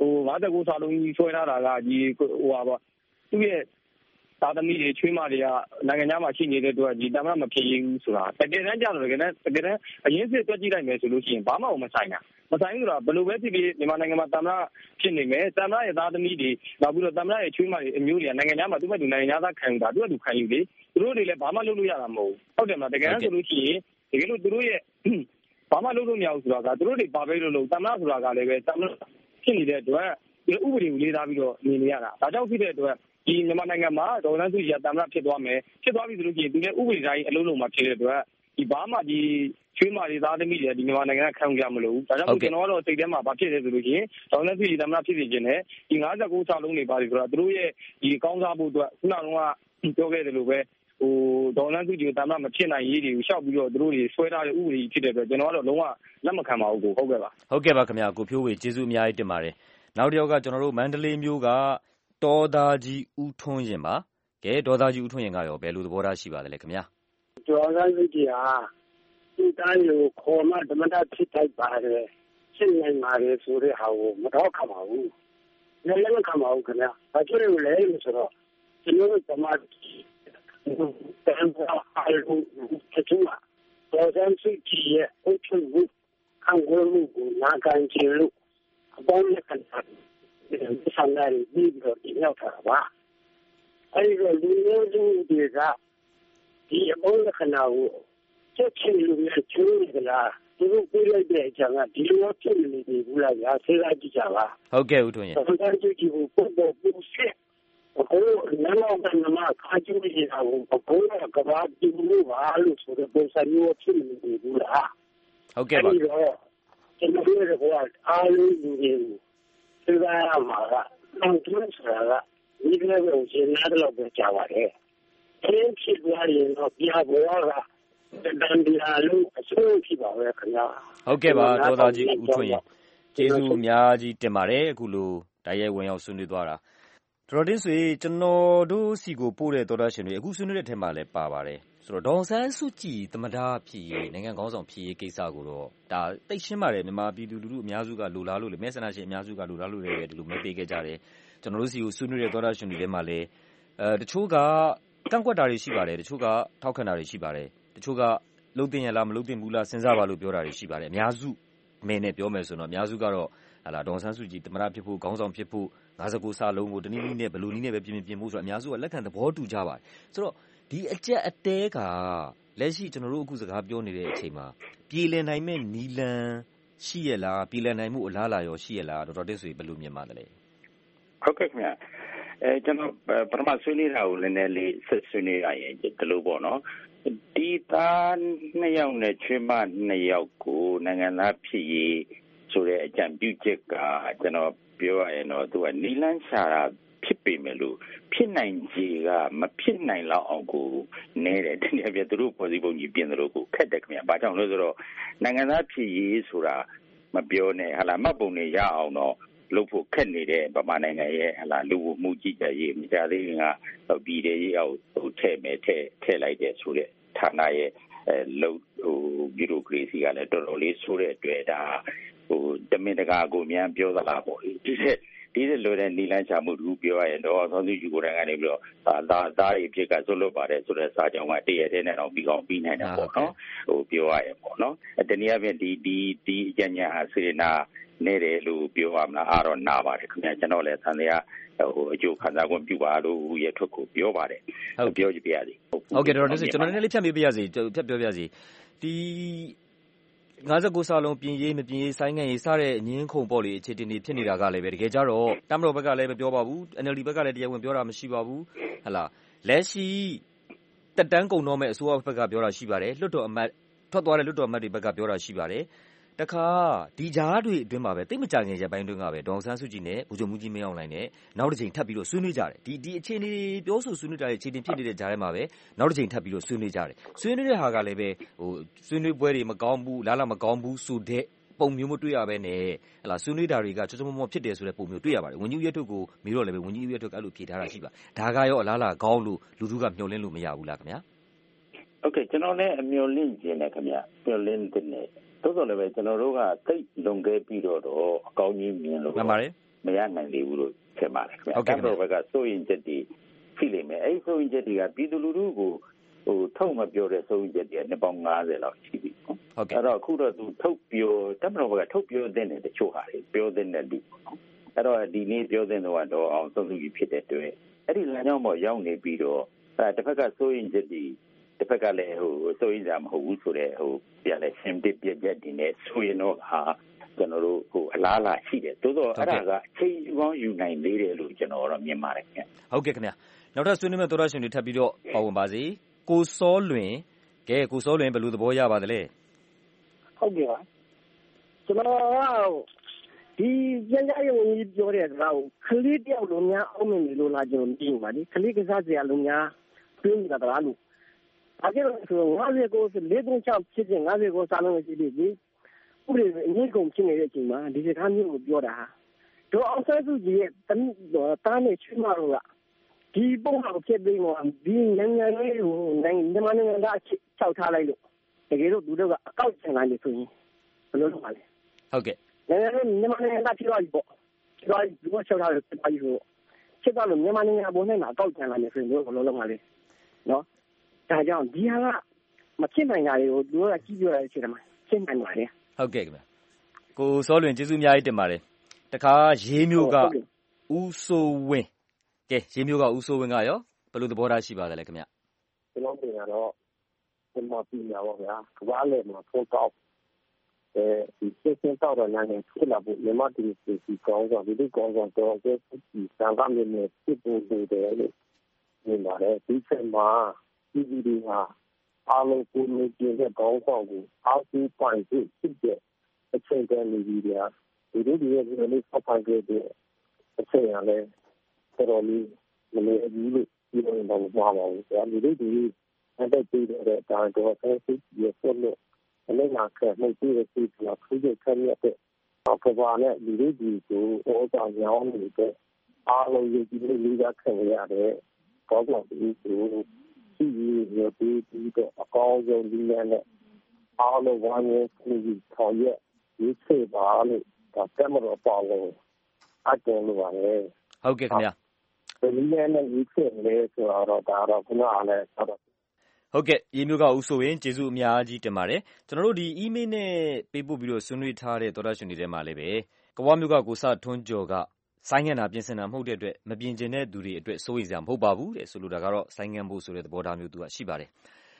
59စာလုံးကြီးဆွဲထားတာကဒီသူ့ရဲ့သာသမီတွေချွေးမတွေကနိုင်ငံသားမှာရှိနေတဲ့အတွက်ဒီတမန်တော်မဖြစ်ရဘူးဆိုတာတကယ်တမ်းကြတော့တကယ်တမ်းအရင်စစ်တွက်ကြည့်လိုက်မယ်ဆိုလို့ရှိရင်ဘာမှမဆိုင်ဘူးဆိုတာဘယ်လိုပဲဖြစ်ဖြစ်မြန်မာနိုင်ငံမှာတမန်တော်ဖြစ်နေမယ်တမန်တော်ရဲ့သားသမီတွေနောက်ပြီးတော့တမန်တော်ရဲ့ချွေးမတွေအမျိုးတွေကနိုင်ငံသားမှာသူ့ဘက်သူနိုင်ငံသားခံတာသူ့ဘက်သူခံယူလေသူတို့တွေလည်းဘာမှလုပ်လို့ရတာမဟုတ်ဘူးဟုတ်တယ်မလားတကယ်ဆိုလို့ရှိရင်တကယ်လို့သူတို့ရဲ့ဘာမှလုပ်လို့မရဘူးဆိုတာကသူတို့တွေပါပဲလို့တမန်တော်ဆိုတာကလည်းပဲတမန်တော်ဖြစ်နေတဲ့အတွက်ဥပဒေကိုလေးစားပြီးတော့နေနေရတာဒါကြောင့်ဖြစ်တဲ့အတွက်ဒီမြန်မာနိုင်ငံမှာဒေါ်အောင်ဆန်းစုကြည်ကသမ္မတဖြစ်သွားမယ်ဖြစ်သွားပြီဆိုလို့ရှိရင်သူလည်းဥပဒေတိုင်းအလုံးလုံးမှာဖြစ်တဲ့အတွက်ဒီဘာမှဒီချွေးမာတွေသားသမီးတွေဒီမြန်မာနိုင်ငံကခံကြမလို့ဒါကြောင့်ကျွန်တော်ကတော့စိတ်ထဲမှာဘာဖြစ်လဲဆိုလို့ရှိရင်ဒေါ်အောင်ဆန်းစုကြည်သမ္မတဖြစ်နေခြင်းနဲ့ဒီ59စာလုံးတွေပါဆိုတာသူတို့ရဲ့ဒီကောင်းစားဖို့အတွက်ခုနကပြောခဲ့တယ်လို့ပဲဒေါ်အောင်ဆန်းစုကြည်သမ္မတမဖြစ်နိုင်ရေးတွေကိုရှောက်ပြီးတော့သူတို့တွေဆွဲထားတဲ့ဥပဒေဖြစ်တဲ့အတွက်ကျွန်တော်ကတော့လုံးဝလက်မခံပါဘူးကိုဟုတ်ကဲ့ပါခင်ဗျာကိုဖြိုးဝေကျေးဇူးအများကြီးတင်ပါတယ်နောက်တစ်ယောက်ကကျွန်တော်တို့မန္တလေးမြို့ကတော်သားကြီးဦးထွန်းရင်ပါကဲတော်သားကြီးဦးထွန်းရင်ကရောဘယ်လိုသဘောထားရှိပါသလဲခင်ဗျာဒေါ်အောင်ဆန်းစုကြည်ဟာဒီတိုင်းကိုခေါ်မှဓမ္မတာဖြစ်တိုက်ပါတယ်ရှင်းနိုင်ပါတယ်ဆိုတဲ့ဟာကိုမတော့ခံပါဘူးလည်းမခံပါဘူးခင်ဗျာဘာဖြစ်လို့လဲဆိုတော့ကျွန်တော်တို့ဓမ္မတန်ဖိုးအားလုံးတစ်ခုမှာဒေါ်အောင်ဆန်းစုကြည်ရဲ့အုပ်ချုပ်မှုခံဝဲမှုကိုနာခံချင်လို့အပေါင်းနဲ့ခံတာဆန္ဒတွေပြီးတော့ဒီရောက်တာပါအဲဒီတော့လူမျိုးစုတွေကဒီအပေါင်းနဲ့ခဏကိုချက်ချင်းလူမျိုးချိုးနေကြလားသူတို့ပြေးလိုက်တဲ့အကြောင်းကဒီလိုဖြစ်နေပြီဘူးလားညာဆေးလာကြည့်ကြပါဟုတ်ကဲ့ဦးထွန်းရင်ဒေါ်အောင်ဆန်းစုကြည်ကိုပို့ဖို့ပြုစစ်အခုနောက်ကနေမှခါကျူးနေတာကိုဘုရားကဘာဒီလိုပါလို့ဆိုတဲ့ပုံစံမျိုးဖြစ်နေပြီဘူးလားဟုတ်ကဲ့ပါကျွန်တော်တို့ကအားလုံးလူတွေကိုသိရမှာကတော့သူဆိုတာကဒီလိုကိုရှင်းရတယ်လို့ပြောပါတယ်။အဲ့ဒီဖြစ်သွားရင်တော့ပြဘောကတန်ဒီလာလို့အဆိုးဖြစ်ပါပဲခင်ဗျာ။ဟုတ်ကဲ့ပါဒေါ်သားကြီးဦးထွန်းရင်ကျေးဇူးအများကြီးတင်ပါတယ်အခုလိုတိုက်ရိုက်ဝင်ရောက်ဆွေးနွေးသွားတာတော်တင်းဆွေကျွန်တော်တို့စီကိုပို့တဲ့တော်သားရှင်တွေအခုဆွေးနွေးတဲ့ထဲမှာလည်းပါပါတယ်ဆိုတော့ဒေါ်ဆန်းစုကြည်သမ္မတဖြစ်ရေးနိုင်ငံခေါင်းဆောင်ဖြစ်ရေးကိစ္စကိုတော့ဒါသိရှင်းပါတယ်မြန်မာပြည်သူလူထုအများစုကလိုလားလို့လေမဲဆန္ဒရှင်အများစုကလိုလားလို့လည်းဒီလိုမဲပေးခဲ့ကြတယ်ကျွန်တော်တို့စီကိုဆွေးနွေးတဲ့တော်သားရှင်တွေထဲမှာလည်းတချို့ကကန့်ကွက်တာတွေရှိပါတယ်တချို့ကထောက်ခံတာတွေရှိပါတယ်တချို့ကလုံးတင်ရလားမလုံးတင်ဘူးလားစဉ်းစားပါလို့ပြောတာတွေရှိပါတယ်အများစုမဲနဲ့ပြောမယ်ဆိုတော့အများစုကတော့ဟာလာဒေါ်ဆန်းစုကြည်သမ္မတဖြစ်ဖို့ခေါင်းဆောင်ဖြစ်ဖို့59စာလုံးကိုတနည်းနည်းနဲ့ဘယ်လိုနည်းနဲ့ပဲပြင်ဖို့ဆိုတော့အများစုကလက်ခံသဘောတူကြပါတယ်ဆိုတော့ဒီအကြက်အတဲကလက်ရှိကျွန်တော်တို့အခုစကားပြောနေတဲ့အချိန်မှာပြည်လည်နိုင်မဲ့နီလန်ရှိရလားပြည်လည်နိုင်မှုအလားအလာရောရှိရလားဒေါက်တာတက်ဆွေဘယ်လိုမြင်ပါသလဲဟုတ်ကဲ့ခင်ဗျာကျွန်တော်ပထမဆွေးနွေးတာကိုလည်းနည်းလေးဆက်ဆွေးနွေးရရင်ဒီလိုပေါ့နော်ဒီသား2ယောက်နဲ့ချွေးမ2ယောက်ကိုနိုင်ငံသားဖြစ်ရေးဆိုတဲ့အကြံပြုချက်ကကျွန်တော်ပြောရရင်တော့သူကနီလန်းရှာတာဖြစ်ပေမဲ့လို့ဖြစ်နိုင်ခြေကမဖြစ်နိုင်လောက်အောင်ကိုနဲတယ်တနည်းအားဖြင့်သူတို့ပေါ်စီပုံကြီးပြင်တယ်လို့ကိုခက်တယ်ခင်ဗျာ။ဘာကြောင့်လဲဆိုတော့နိုင်ငံသားဖြစ်ရေးဆိုတာမပြောနဲ့ဟာလာမှတ်ပုံတွေရအောင်တော့လုပ်ဖို့ခက်နေတဲ့ဗမာနိုင်ငံရဲ့ဟာလာလူမှုကြီးကြပ်ရေးမကြသေးခင်ကပြည်တယ်ရေးအောင်ထည့်လိုက်တဲ့ဆိုတဲ့ဌာနရဲ့လုပ်ဘီရိုကရေစီကလည်းတော်တော်လေးဆိုးတဲ့အတွက်ဒါတမင်တကာကိုမြန်ပြောသလားပေါ့ဒီလိုတဲ့နီလန်းချမှုတူပြောရရင်တော့ဆောင်းစုကြည့်ကိုယ်တိုင်ကနေပြီးတော့သားတွေဖြစ်ကဆွလွတ်ပါတယ်ဆိုတဲ့စာကြောင်းကတည့်ရတဲ့နဲ့တော့ပြီးကောင်းပြီးနိုင်တာပေါ့နော်ပြောရရင်ပေါ့နော်တနည်းအားဖြင့်ဒီအကြညာဟာစေနာနေတယ်လို့ပြောရမလားအားတော့နာပါတယ်ခင်ဗျာကျွန်တော်လည်းသံတရားအကျိုးခံစားခွင့်ပြုပါလို့ရဲ့ထွက်ကိုပြောပါတယ်ဟုတ်ပြောကြပြရစီဟုတ်ကဲ့တော်တော်ကျွန်တော်နည်းနည်းလေးဖြတ်ပြပြရစီဖြတ်ပြောပြရစီဒီ59စာလုံးပြင်ရေးမပြင်ရေးဆိုင်းငံ့ရေးစတဲ့အငင်းခုန်ပေါ်လေအခြေတင်နေဖြစ်နေတာကလည်းပဲတကယ်ကြတော့တမတော်ဘက်ကလည်းမပြောပါဘူး NLD ဘက်ကလည်းတရားဝင်ပြောတာမရှိပါဘူးဟလာလက်ရှိတက်တန်းကုန်တော့မဲ့အစိုးရဘက်ကပြောတာရှိပါတယ်လွှတ်တော်အမတ်ထွက်သွားတဲ့လွှတ်တော်အမတ်တွေဘက်ကပြောတာရှိပါတယ်တခါဒီကြားတွေအတွင်းမှာပဲတိတ်မကြခင်ရက်ပိုင်းတွင်းကပဲဒေါအောင်ဆန်းစုကြည်နဲ့ဗိုလ်ချုပ်မှူးကြီးမင်းအောင်လှိုင်နဲ့နောက်တစ်ချိန်ထပ်ပြီးတော့ဆွေးနွေးကြတယ်ဒီအခြေအနေပြောဆိုဆွေးနွေးတာတွေအခြေတင်ဖြစ်နေတဲ့ကြားထဲမှာပဲနောက်တစ်ချိန်ထပ်ပြီးတော့ဆွေးနွေးကြတယ်ဆွေးနွေးတဲ့ဟာကလည်းပဲဆွေးနွေးပွဲတွေမကောင်းဘူးလားမကောင်းဘူးဆိုတဲ့ပုံမျိုးမတွေ့ရဘဲနဲ့ဟလာဆွေးနွေးတာတွေကချောချောမောမောဖြစ်တယ်ဆိုတဲ့ပုံမျိုးတွေ့ရပါတယ်ဝန်ကြီးဦးရဲထုတ်ကိုမေးတော့လည်းပဲဝန်ကြီးဦးရဲထုတ်ကအဲ့လိုဖြေထားတာရှိပါဒါကရောအလားလာကောင်းလို့လူထုကမျှော်လင့်လို့မရဘူးလားခင်ဗျာဟုတ်ကဲ့ကျွန်တော်လည်းအမျှော်လင့်ခြင်းနဲ့ခင်ဗျာမျှော်လင့်တဲ့သို့တော်လည်းပဲကျွန်တော်တို့ကတိတ်လွန်ခဲ့ပြီးတော့အကောင်းကြီးမြင်လို့မှန်ပါတယ်မရနိုင်သေးဘူးလို့ထင်ပါတယ်ခင်ဗျာအဲ့တော့ဘက်ကစိုးရင်ချက်တွေဖြစ်လိမ့်မယ်အဲ့ဒီစိုးရင်ချက်တွေကပြည်သူလူထုကိုထုတ်မပြောတဲ့စိုးရင်ချက်တွေကနှစ်ပေါင်း90လောက်ရှိပြီဟုတ်ကဲ့အဲ့တော့အခုတော့သူထုတ်ပြောတပ်မတော်ဘက်ကထုတ်ပြောတဲ့တချို့ဟာတွေပြောတဲ့လူပေါ့အဲ့တော့ဒီနေ့ပြောတဲ့တော့အောင်စုံစုကြီးဖြစ်တဲ့တွေ့အဲ့ဒီလမ်းကြောင်းပေါ်ရောက်နေပြီးတော့တစ်ဖက်ကစိုးရင်ချက်တွေတစ်ဖက်ကလည်းစိုးရင်ကြမဟုတ်ဘူးဆိုတဲ့ပြန်လဲရှင်းပြပြချက်ဒီနဲ့ဆိုရင်တော့ဟာကျွန်တော်တို့အလားလာရှိတယ်သို့တော့အဲ့ဒါကအချိန်ကောင်းယူနိုင်သေးတယ်လို့ကျွန်တော်တော့မြင်ပါတယ်ခင်ဗျဟုတ်ကဲ့ခင်ဗျနောက်ထပ်ဆွေးနွေးမယ့်သောရရှင်တွေထပ်ပြီးတော့ပါဝင်ပါစေကိုစောလွင်ကဲကိုစောလွင်ဘယ်လိုသဘောရပါသလဲဟုတ်ကဲ့ပါကျွန်တော်ကဒီပြန်ကြားရေးဝန်ကြီးပြောတဲ့စကားကိုခလေးတယောက်လုံးများအောက်မြင်နေလို့လားကျွန်တော်သိနေပါဒီခလေးကစားစရာလုံးများပြောနေတာတလားလို့အဲ့ဒါဆို59 ဖြစ်ခြင်း59စာလုံးရှိပြီဥပဒေအငြိကုန်ဖြစ်နေတဲ့အချိန်မှာဒီစကားမျိုးကိုပြောတာဟာဒေါ်အောင်ဆန်းစုကြည်ရဲ့တားနဲ့ချွေးမတို့ကဒီပုံအောင်ဖြစ်ပြီးတော့ဒီနိုင်ငံရေးကိုမြန်မာနိုင်ငံကချောက်ထားလိုက်လို့တကယ်လို့သူတို့ကအကောက်ချင်လာနေဆိုရင်ဘယ်လိုလုပ်ပါလဲဟုတ်ကဲ့မြန်မာနိုင်ငံကဖြစ်သွားပြီပေါ့ဖြစ်သွားပြီသူကချောက်ထားတယ်ဖြစ်သွားပြီဆိုဖြစ်သွားလို့မြန်မာနိုင်ငံပေါ်နဲ့မှာအကောက်ချင်လာနေဆိုရင်ဘယ်လိုလုပ်ပါလဲနော်ဒါကြောင့်ဒီဟာကမဖြစ်နိုင်တာတွေကိုသူတို့ကကြည့်ပြောရတဲ့အချိန်မှာဖြစ်နိုင်ပါလေဟုတ်ကဲ့ခင်ဗျကိုစောလွင်ကျေးဇူးအများကြီးတင်ပါတယ်တခါရေးမျိုးကဦးစိုးဝင်းကဲရေးမျိုးကဦးစိုးဝင်းကရောဘယ်လိုသဘောထားရှိပါသလဲခင်ဗျကျွန်တော်ပြင်တော့ကျွန်တော်ပြင်ရပါဗျာကဘာလဲမှာပို့တော့ဒီစင်တောက်တော့နိုင်ငံဖြစ်လာဖို့မြန်မာဒီစီကောင်းဆောင်ဒီကောင်းဆောင်တော့ဒီစံကမ်းနဲ့ဖြစ်ဖို့လိုတယ်လို့မြင်ပါတယ်ဒီချိန်မှာဒီဟာအားလုံးကိုနေကျင်တဲ့ကောင်းဆောင်ကိုအားကိုးပိုင်ဖို့ဖြစ်တဲ့အချိန်တည်းနေပြီးဗျာဒီရဲ့ဒီလိုဖောက်ပိုင်ခဲ့တဲ့အချိန်ရလဲတော်တော်လေးမလို့ဘူးလို့ပြောရင်တော့မပါပါဘူးဗျာဒီအဲ့ဒါပြီးတဲ့ဒါတော့ဆက်စစ်ရဖို့လို့အနေနဲ့ကမသိရသေးဘူးခရီးခံရတဲ့ပပနဲ့ဒီကိုဩဇာညောင်းနေတဲ့အားလုံးရည်ကြည်လေးကခံရတယ်ကောင်းဆောင်ဒီကိုရှိရပြီးတော့အကောင်းဆုံးဒီနဲ့အားလုံးဝိုင်းဝန်းပြီးဆောင်ရွက်ဒီစေပါလို့ဒါတမတော်ပါလို့အကျဉ်းလို့ပါလေဟုတ်ကဲ့ခင်ဗျာဒီနဲ့ဒီစေလေဆိုတော့ဒါတော့ခုနကလည်းဟုတ်ကဲ့ရေးမျိုးကဦးဆိုရင်ကျေးဇူးအများကြီးတင်ပါတယ်ကျွန်တော်တို့ဒီ email နဲ့ပေးပို့ပြီးတော့ဆွေးနွေးထားတဲ့သောတာရှင်တွေထဲမှာလည်းပဲကဝါမျိုးကကိုစထွန်းကျော်ကဆိုင်းငံ့တာပြင်ဆင်တာမဟုတ်တဲ့အတွက်မပြင်ကျင်တဲ့သူတွေအတွက်စိုးရိမ်စရာမဟုတ်ပါဘူးတဲ့ဆိုလိုတာကတော့ဆိုင်းငံ့ဖို့ဆိုတဲ့သဘောထားမျိုးသူကရှိပါတယ်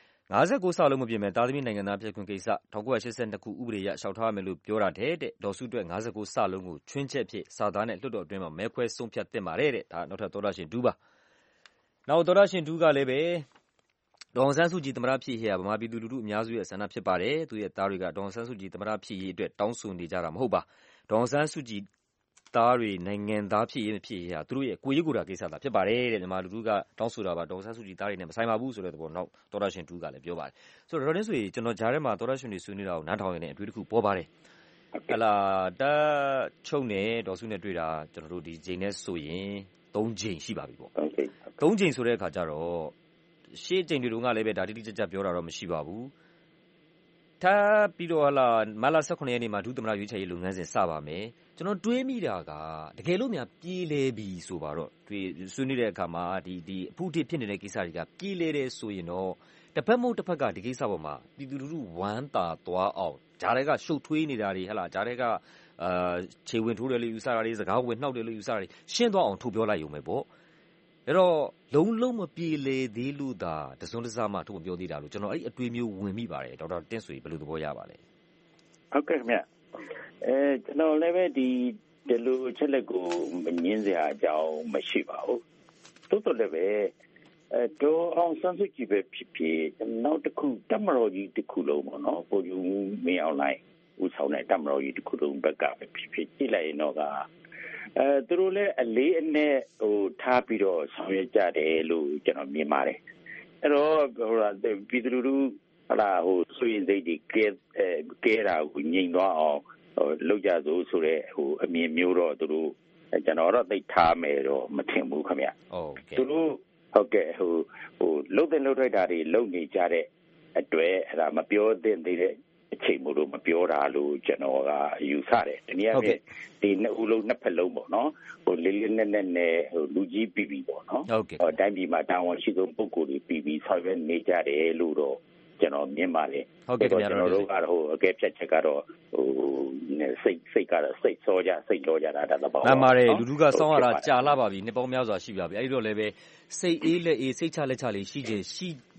59စလုံးမပြင်မဲ့တာသမီနိုင်ငံသားဖြစ်ခွင့်ကိစ္စ1982ခုဥပဒေအရလျှောက်ထားမယ်လို့ပြောတာတဲ့ဒေါ်စုအတွက်59စလုံးကိုချွင်းချက်ဖြစ်စာသားနဲ့လွှတ်တော်အတွင်းမှာမဲခွဲဆုံးဖြတ်သင့်ပါတယ်တဲ့ဒါနောက်ထပ်သောတာရှင်ဒူးပါနောက်သောတာရှင်ဒူးကလည်းပဲဒေါ်အောင်ဆန်းစုကြည်သမ္မတဖြစ်ရေးဟာဗမာပြည်သူလူထုအများစုရဲ့ဆန္ဒဖြစ်ပါတယ်သူရဲ့သားတွေကဒေါ်အောင်ဆန်းစုကြည်သမ္မတဖြစ်ရေးအတွက်တောင်းဆိုနေကြတာမဟုတ်ပါဒေါ်အောင်ဆန်းစုကြည်သားတွေနိုင်ငံသားဖြစ်ရေးမဖြစ်ရေးဟာသူတို့ရဲ့ကိုယ်ရေးကိုယ်တာကိစ္စသာဖြစ်ပါတယ်တဲ့မြန်မာလူထုကတောင်းဆိုတာပါဒေါ်အောင်ဆန်းစုကြည်သားတွေနဲ့မဆိုင်ပါဘူးဆိုတဲ့သဘောနောက်သောတာရှင်ဒူးကလည်းပြောပါတယ်ဆိုတော့ဒေါ်တင်ဆိုရင်ကျွန်တော်ဂျားထဲမှာသောတာရှင်တွေဆွေးနွေးတာကိုနားထောင်ရတဲ့အတွေ့အကြုံပေါ်ပါတယ်ဟလာတာချုပ်နဲ့ဒေါ်စုနဲ့တွေ့တာကျွန်တော်တို့ဒီချိန်နဲ့ဆိုရင်3ချိန်ရှိပါပြီပေါ့3ချိန်ဆိုတဲ့အခါကျတော့ရှေ့ချိန်တွေတုန်းကလည်းပဲဒါတိတိကျကျပြောတာတော့မရှိပါဘူးထပ်ပြီးတော့မတ်လ18ရက်နေ့မှာဒုသမ္မတရွေးချယ်ရေးလုပ်ငန်းစဉ်စပါမယ်ကျွန်တော်တွေးမိတာကတကယ်လို့များပြည်လဲပြီဆိုပါတော့ဆွေးနွေးတဲ့အခါမှာဒီအဖုအထစ်ဖြစ်နေတဲ့ကိစ္စတွေကပြည်လဲတယ်ဆိုရင်တော့တစ်ဖက်မဟုတ်တစ်ဖက်ကဒီကိစ္စပေါ်မှာပြည်သူလူထုဝမ်းသာသွားအောင်ဂျားတွေကရှုပ်ထွေးနေတာတွေဂျားတွေကခြေဝင်ထိုးတယ်လို့ယူဆတာတွေစကားဝင်နှောက်တယ်လို့ယူဆတာတွေရှင်းသွားအောင်ထုတ်ပြောလိုက်ရုံပဲပေါ့အဲ့တော့လုံးမပြေလေသေးလို့သာတစွန်းတစားမှထုတ်ပြောသေးတာလို့ကျွန်တော်အဲ့အတွေးမျိုးဝင်မိပါတယ်ဒေါက်တာတင့်ဆွေဘယ်လိုသဘောရပါလဲဟုတ်ကဲ့ခင်ဗျကျွန်တော်လည်းပဲဒီလိုအချက်လက်ကိုငင်းစရာအကြောင်းမရှိပါဘူးတိုးလည်းပဲဒေါ်အောင်ဆန်းစုကြည်ပဲဖြစ်ဖြစ်နောက်တစ်ခုတပ်မတော်ကြီးတစ်ခုလုံးပေါ့နော်ကိုယူမင်းအောင်လိုက်ဦးဆောင်တဲ့တပ်မတော်ကြီးတစ်ခုလုံးဘက်ကပဲဖြစ်ဖြစ်ကြည့်လိုက်ရင်တော့သူတို့လည်းအလေးအနက်ထားပြီးတော့ဆောင်ရွက်ကြတယ်လို့ကျွန်တော်မြင်ပါတယ်အဲ့တော့ပြည်သူလူထုဆိုရင်စိတ်တွေကဲတာကိုငြိမ်သွားအောင်လုပ်ကြစို့ဆိုတဲ့အမြင်မျိုးတော့သူတို့ကျွန်တော်တော့သိထားမယ်တော့မထင်ဘူးခင်ဗျသူတို့ဟုတ်ကဲ့လှုပ်တဲ့လှုပ်ထိုက်တာတွေလုံနေကြတဲ့အတွက်အဲ့ဒါမပြောသင့်သေးတဲ့အချိန်မို့လို့မပြောတာလို့ကျွန်တော်ကယူဆတယ်တနည်းအားဖြင့်ဒီနှစ်ဦးလုံးနှစ်ဖက်လုံးပေါ့နော်လေးလေးနက်နက်နဲ့လူကြီးပြီးပြီပေါ့နော်တိုင်းပြည်မှာတာဝန်ရှိဆုံးပုဂ္ဂိုလ်တွေပြီးပြီးဆောင်ရွက်နေကြတယ်လို့တော့ကျွန်တော်မြင်ပါလေဟုတ်ကဲ့ကျွန်တော်တို့ကတော့အကဲဖြတ်ချက်ကတော့စိတ်ကတော့စိတ်စောကြစိတ်ကြောကြတာဒါပေါ့မှန်ပါတယ်လူထုကစောင်းရတာကြာလာပါပြီနှစ်ပေါင်းများစွာရှိပါပြီအဲ့ဒီတော့လည်းပဲစိတ်အေးလက်အေးစိတ်ချလက်ချလေးရှိ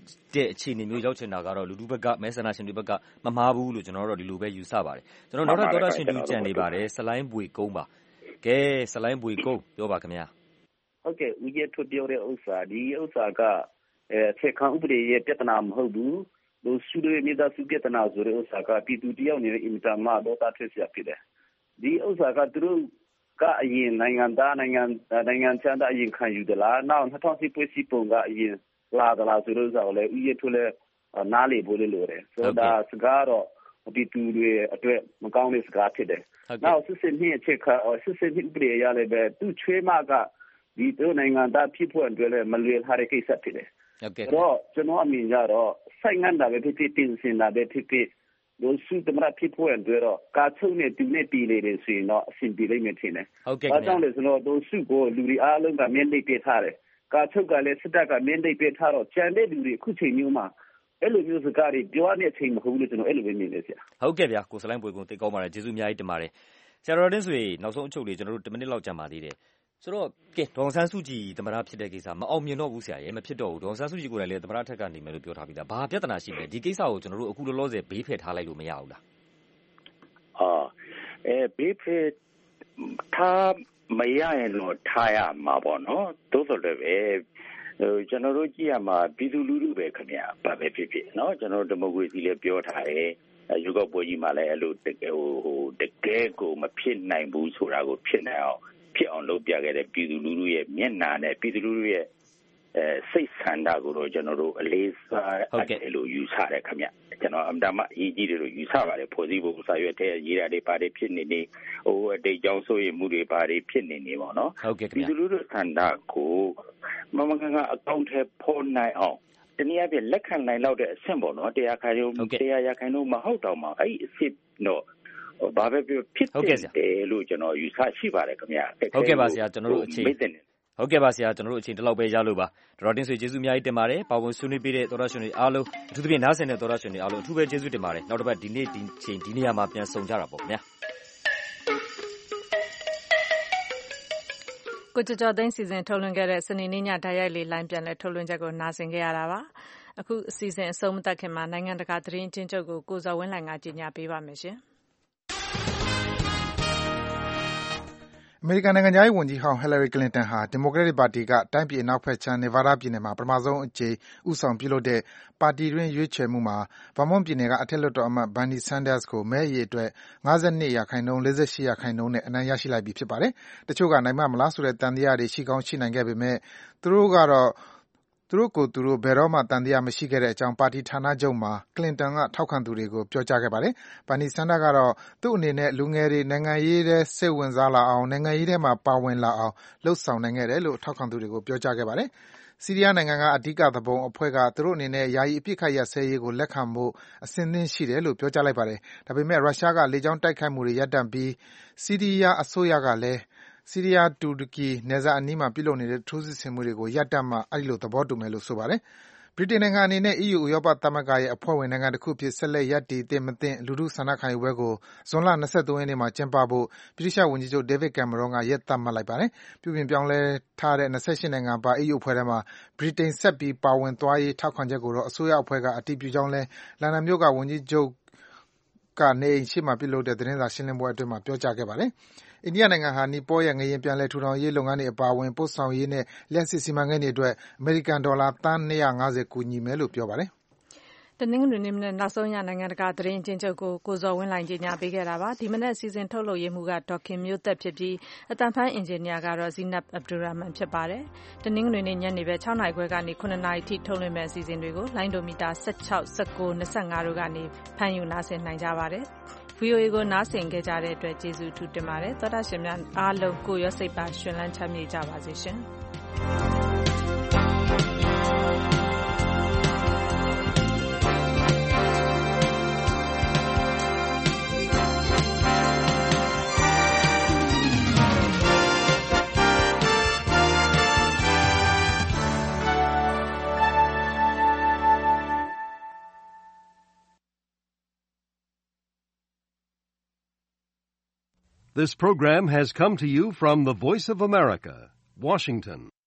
တဲ့အခြေအနေမျိုးရောက်ချင်တာကတော့လူထုဘက်ကမဲဆန္ဒရှင်တွေဘက်ကမမှားဘူးလို့ကျွန်တော်တို့ဒီလိုပဲယူဆပါတယ်ကျွန်တော်နောက်ထပ်သောတာရှင်တူကြံနေပါတယ်ဆလိုင်းဘွေကုန်းပါကဲဆလိုင်းဘွေကုန်းပြောပါခင်ဗျာဟုတ်ကဲ့ဦးရဲ့ထုတ်ပြောတဲ့ဥစ္စာဒီဥစ္စာကခေတ်ခံဥပဒေရဲ့ပြဿနာမဟုတ်ဘူးလို့စုတွေမြေသားစုပြဿနာဆိုတဲ့ဥစ္စာကပြည်သူတယောက်နေတဲ့အင်တာမှာတော့တာထွက်ရဖြစ်တယ်ဒီဥစ္စာကသူတို့ကအရင်နိုင်ငံသားနိုင်ငံချမ်းသာအရင်ခံယူသလားနောက်2010ပွဲစီပုံကအရင်လာသလားဆိုတော့ဥစ္စာကိုလည်းဦးရဲ့ထုတ်လဲနားလေဖို့လို့ရတယ်ဆိုတော့စကားတော့ပြည်သူတွေအတွက်မကောင်းတဲ့စကားဖြစ်တယ်နောက်စစ်စစ်နှစ်အချက်စစ်စစ်နှစ်ပြည်ရလည်းပဲသူချွေးမကဒီတို့နိုင်ငံသားဖြစ်ဖို့အတွက်လည်းမလွယ်ထားတဲ့ကိစ္စဖြစ်တယ်တော့ကျွန်တော်အမြင်ကြတော့ဆိုင်ငံတာပဲဖြစ်ဖြစ်တင်စင်တာပဲဖြစ်ဖြစ်လို့စုတမရဖြစ်ဖို့အတွက်တော့ကာချုပ်နဲ့တူနဲ့ပြည်လေတွေဆိုရင်တော့အဆင်ပြေလိမ့်မယ်ထင်တယ်။ဘာကြောင့်လဲဆိုတော့တို့စုကိုလူတွေအားလုံးကမျက်နှိပ်ပေးထားတယ်။ကာချုပ်ကလည်းစစ်တပ်ကမျက်နှိပ်ပေးထားတော့ကျန်တဲ့လူတွေအခုချိန်မျိုးမှာအဲ့လိုမျိုးစကားတွေပြောရတဲ့အချိန်မဟုတ်ဘူးလို့ကျွန်တော်အဲ့လိုပဲမြင်နေဆရာ။ဟုတ်ကဲ့ဗျာကိုစလိုင်းပွေကုန်သိကောင်းပါတယ်ကျေးဇူးအများကြီးတင်ပါတယ်။ဆရာတော်တင်းဆိုရင်နောက်ဆုံးအချုပ်လေးကျွန်တော်တို့10မိနစ်လောက်ကြာပါသေးတယ်။ဆိုတော့ကဲဒေါ်ဆန်းစုကြည်သမ္မတဖြစ်တဲ့ကိစ္စမအောင်မြင်တော့ဘူးဆရာရဲ့မဖြစ်တော့ဘူးဒေါ်ဆန်းစုကြည်ကိုယ်တိုင်လည်းသမ္မတထက်ကနေမယ်လို့ပြောထားပြီးသားဘာပြဿနာရှိလဲဒီကိစ္စကိုကျွန်တော်တို့အခုလောလောဆယ်ဘေးဖယ်ထားလိုက်လို့မရဘူးလားဘေးဖယ်ထားမရရင်တော့ထားရမှာပေါ့နော်သို့ဆိုလည်းပဲကျွန်တော်တို့ကြည့်ရမှာပြည်သူလူထုပဲခင်ဗျာဘာပဲဖြစ်ဖြစ်နော်ကျွန်တော်ဒီမိုကရေစီလည်းပြောထားတယ်ရွေးကောက်ပွဲကြီးမှာလည်းအဲ့လိုတကယ်ကိုမဖြစ်နိုင်ဘူးဆိုတာကိုဖြစ်နိုင်အောင်ဖြစ်အောင်လုပ်ပြခဲ့တဲ့ပြည်သူလူထုရဲ့မျက်နှာနဲ့ပြည်သူလူထုရဲ့စိတ်ဆန္ဒကိုတော့ကျွန်တော်တို့အလေးစားအဲ့လိုယူဆတယ်ခင်ဗျကျွန်တော်အမှန်တမ်းအရေးကြီးတယ်လို့ယူဆပါတယ်ဖွဲ့စည်းပုံစာရွက်ထဲရေးတာတွေပါတယ်ဖြစ်နေနေဟိုအတိတ်ကြောင့်ဆိုရင်မှုတွေပါတယ်ဖြစ်နေနေပေါ့နော်ပြည်သူလူထုဆန္ဒကိုမမကန်ကအကောင့်ထဲပေါ်နိုင်အောင်တနည်းအားဖြင့်လက်ခံနိုင်လောက်တဲ့အဆင့်ပေါ့နော်တရားခိုင်လုံးမဟုတ်တော့မှအဲ့အစ်တော့ဘာပဲဖြစ်တယ်လို့ကျွန်တော်ယူဆရှိပါတယ်ခင်ဗျာဟုတ်ကဲ့ပါဆရာကျွန်တော်တို့အချိန်ဟုတ်ကဲ့ပါဆရာကျွန်တော်တို့အချိန်ဒီလောက်ပဲရလို့ပါဒေါက်တာတင်းဆွေကျေးဇူးအများကြီးတင်ပါတယ်ပါဝင်ဆွေးနွေးပေးတဲ့သောရရှင်တွေအားလုံးအထူးသဖြင့်နားဆင်တဲ့သောရရှင်တွေအားလုံးအထူးပဲကျေးဇူးတင်ပါတယ်နောက်တစ်ပတ်ဒီနေ့ဒီချိန်ဒီနေရာမှာပြန်ဆုံကြတာပေါ့ခင်ဗျာကိုကျော်သိန်းစီစဉ်ထုတ်လွှင့်ခဲ့တဲ့စနေနေ့ညဓာတ်ရိုက်လေးလိုင်းပြန်လဲထုတ်လွှင့်ချက်ကိုနားဆင်ခဲ့ရတာပါအခုအစီအစဉ်အဆုံးမသတ်ခင်မှာနိုင်ငံတကာသတင်းချင်းချုပ်ကိုကိုဇော်ဝင်းလှိုင်ကကြီးညာပေးပါမယ်ရှင်အမေရိကန်နိုင်ငံခြားရေးဝန်ကြီးဟောင်း Hillary Clinton ဟာ Democratic ပါတီကတိုင်းပြည်အနောက်ဘက်ခြမ်း Nevada ပြည်နယ်မှာပထမဆုံးအကြိမ်ဦးဆောင်ပြုလုပ်တဲ့ပါတီတွင်းရွေးချယ်မှုမှာ Vermont ပြည်နယ်ကအထက်လွှတ်တော်အမတ် Bernie Sanders ကိုမဲအရေအတွက် 52% 48% နဲ့အနိုင်ရရှိလိုက်ပြီဖြစ်ပါတယ်။တချို့ကနိုင်မလားဆိုတဲ့သံသယတွေရှိကောင်းရှိနိုင်ခဲ့ပေမဲ့သူတို့ကိုယ်သူတို့ဘယ်တော့မှသံသယမရှိခဲ့တဲ့အကြောင်းပါတီဌာနချုပ်မှာ Clinton ကထောက်ခံသူတွေကိုပြောကြားခဲ့ပါတယ်။ Bernie Sanders ကတော့သူ့အနေနဲ့လူငယ်တွေနိုင်ငံရေးထဲစိတ်ဝင်စားလာအောင်နိုင်ငံရေးထဲမှာပါဝင်လာအောင်လှုံ့ဆော်နိုင်ခဲ့တယ်လို့ထောက်ခံသူတွေကိုပြောကြားခဲ့ပါတယ်။ဆီးရီးယားနိုင်ငံကအဓိကသူပုန်အဖွဲ့ကသူတို့အနေနဲ့ယာယီအပစ်အခတ်ရပ်စဲရေးကိုလက်ခံဖို့အဆင်သင့်ရှိတယ်လို့ပြောကြားလိုက်ပါတယ်။ဒါပေမဲ့ရုရှားကလေကြောင်းတိုက်ခိုက်မှုတွေရပ်တန့်ပြီးဆီးရီးယားအစိုးရကလည်းဆီးရီးယားတူရကီနယ်စပ်အနီးမှာပြုလုပ်နေတဲ့ထိုးစစ်ဆင်မှုတွေကိုရပ်တန့်မှအဲဒီလိုသဘောတူမယ်လို့ဆိုပါတယ်။ဗြိတိန်နိုင်ငံအနေနဲ့ EU ဥရောပသမဂ္ဂရဲ့အဖွဲ့ဝင်နိုင်ငံတစ်ခုအဖြစ်ဆက်လက်ရပ်တည်သင့်မသင့်လူထုဆန္ဒခံယူပွဲကိုဇွန်လ23ရက်နေ့မှာကျင်းပဖို့ဗြိတိသျှဝန်ကြီးချုပ် David Cameron ကရက်သတ်မှတ်လိုက်ပါတယ်။ပြုပြင်ပြောင်းလဲထားတဲ့28နိုင်ငံပါ EU အဖွဲ့ထဲမှာဗြိတိန်ဆက်ပြီးပါဝင်သွားရေးထောက်ခံချက်ကိုတော့အစိုးရအဖွဲ့ကအတည်ပြုကြောင်းလည်းလန်ဒန်မြို့ကဝန်ကြီးချုပ်ကနေအိမ်ရှေ့မှာပြုလုပ်တဲ့သတင်းစာရှင်းလင်းပွဲအတွင်းပြောကြားခဲ့ပါတယ်။အိန္ဒိယနိုင်ငံဟာနီပေါရဲ့ငလျင်ပြန်လည်ထူထောင်ရေးလုပ်ငန်းတွေအပါအဝင်ပို့ဆောင်ရေးနဲ့လျှပ်စစ်စီမံကိန်းတွေအတွက်အမေရိကန်ဒေါ်လာသန်း250ကူညီမယ်လို့ပြောပါတယ်။တနင်္ဂနွေနေ့မနက်နောက်ဆုံးရနိုင်ငံတကာသတင်းချင်းချုပ်ကိုကိုဇော်ဝင်းလှိုင်ကြီးညာပေးခဲ့တာပါ။ဒီမနက်စီစဉ်ထုတ်လုပ်ရေးမှုကဒေါခင်မျိုးသက်ဖြစ်ပြီးအတန်ဖိုင်းအင်ဂျင်နီယာကတော့ Zinab Abdulrahman ဖြစ်ပါတယ်။တနင်္ဂနွေနေ့ညနေပဲ6နာရီခွဲကနေ9နာရီထိထုတ်လွှင့်မဲ့အစီအစဉ်တွေကိုလိုင်းဒိုမီတာ16 19 25တို့ကနေဖမ်းယူနားဆင်နိုင်ကြပါတယ်။ VOA ကိုနားဆင်ခဲ့ကြတဲ့အတွက်ကျေးဇူးထူးတင်ပါတယ်သောတာရှင်များအားလုံးကိုရောစိတ်ပါရှင်လန်းချမ်းမြေ့ကြပါစေရှင် This program has come to you from the Voice of America, Washington.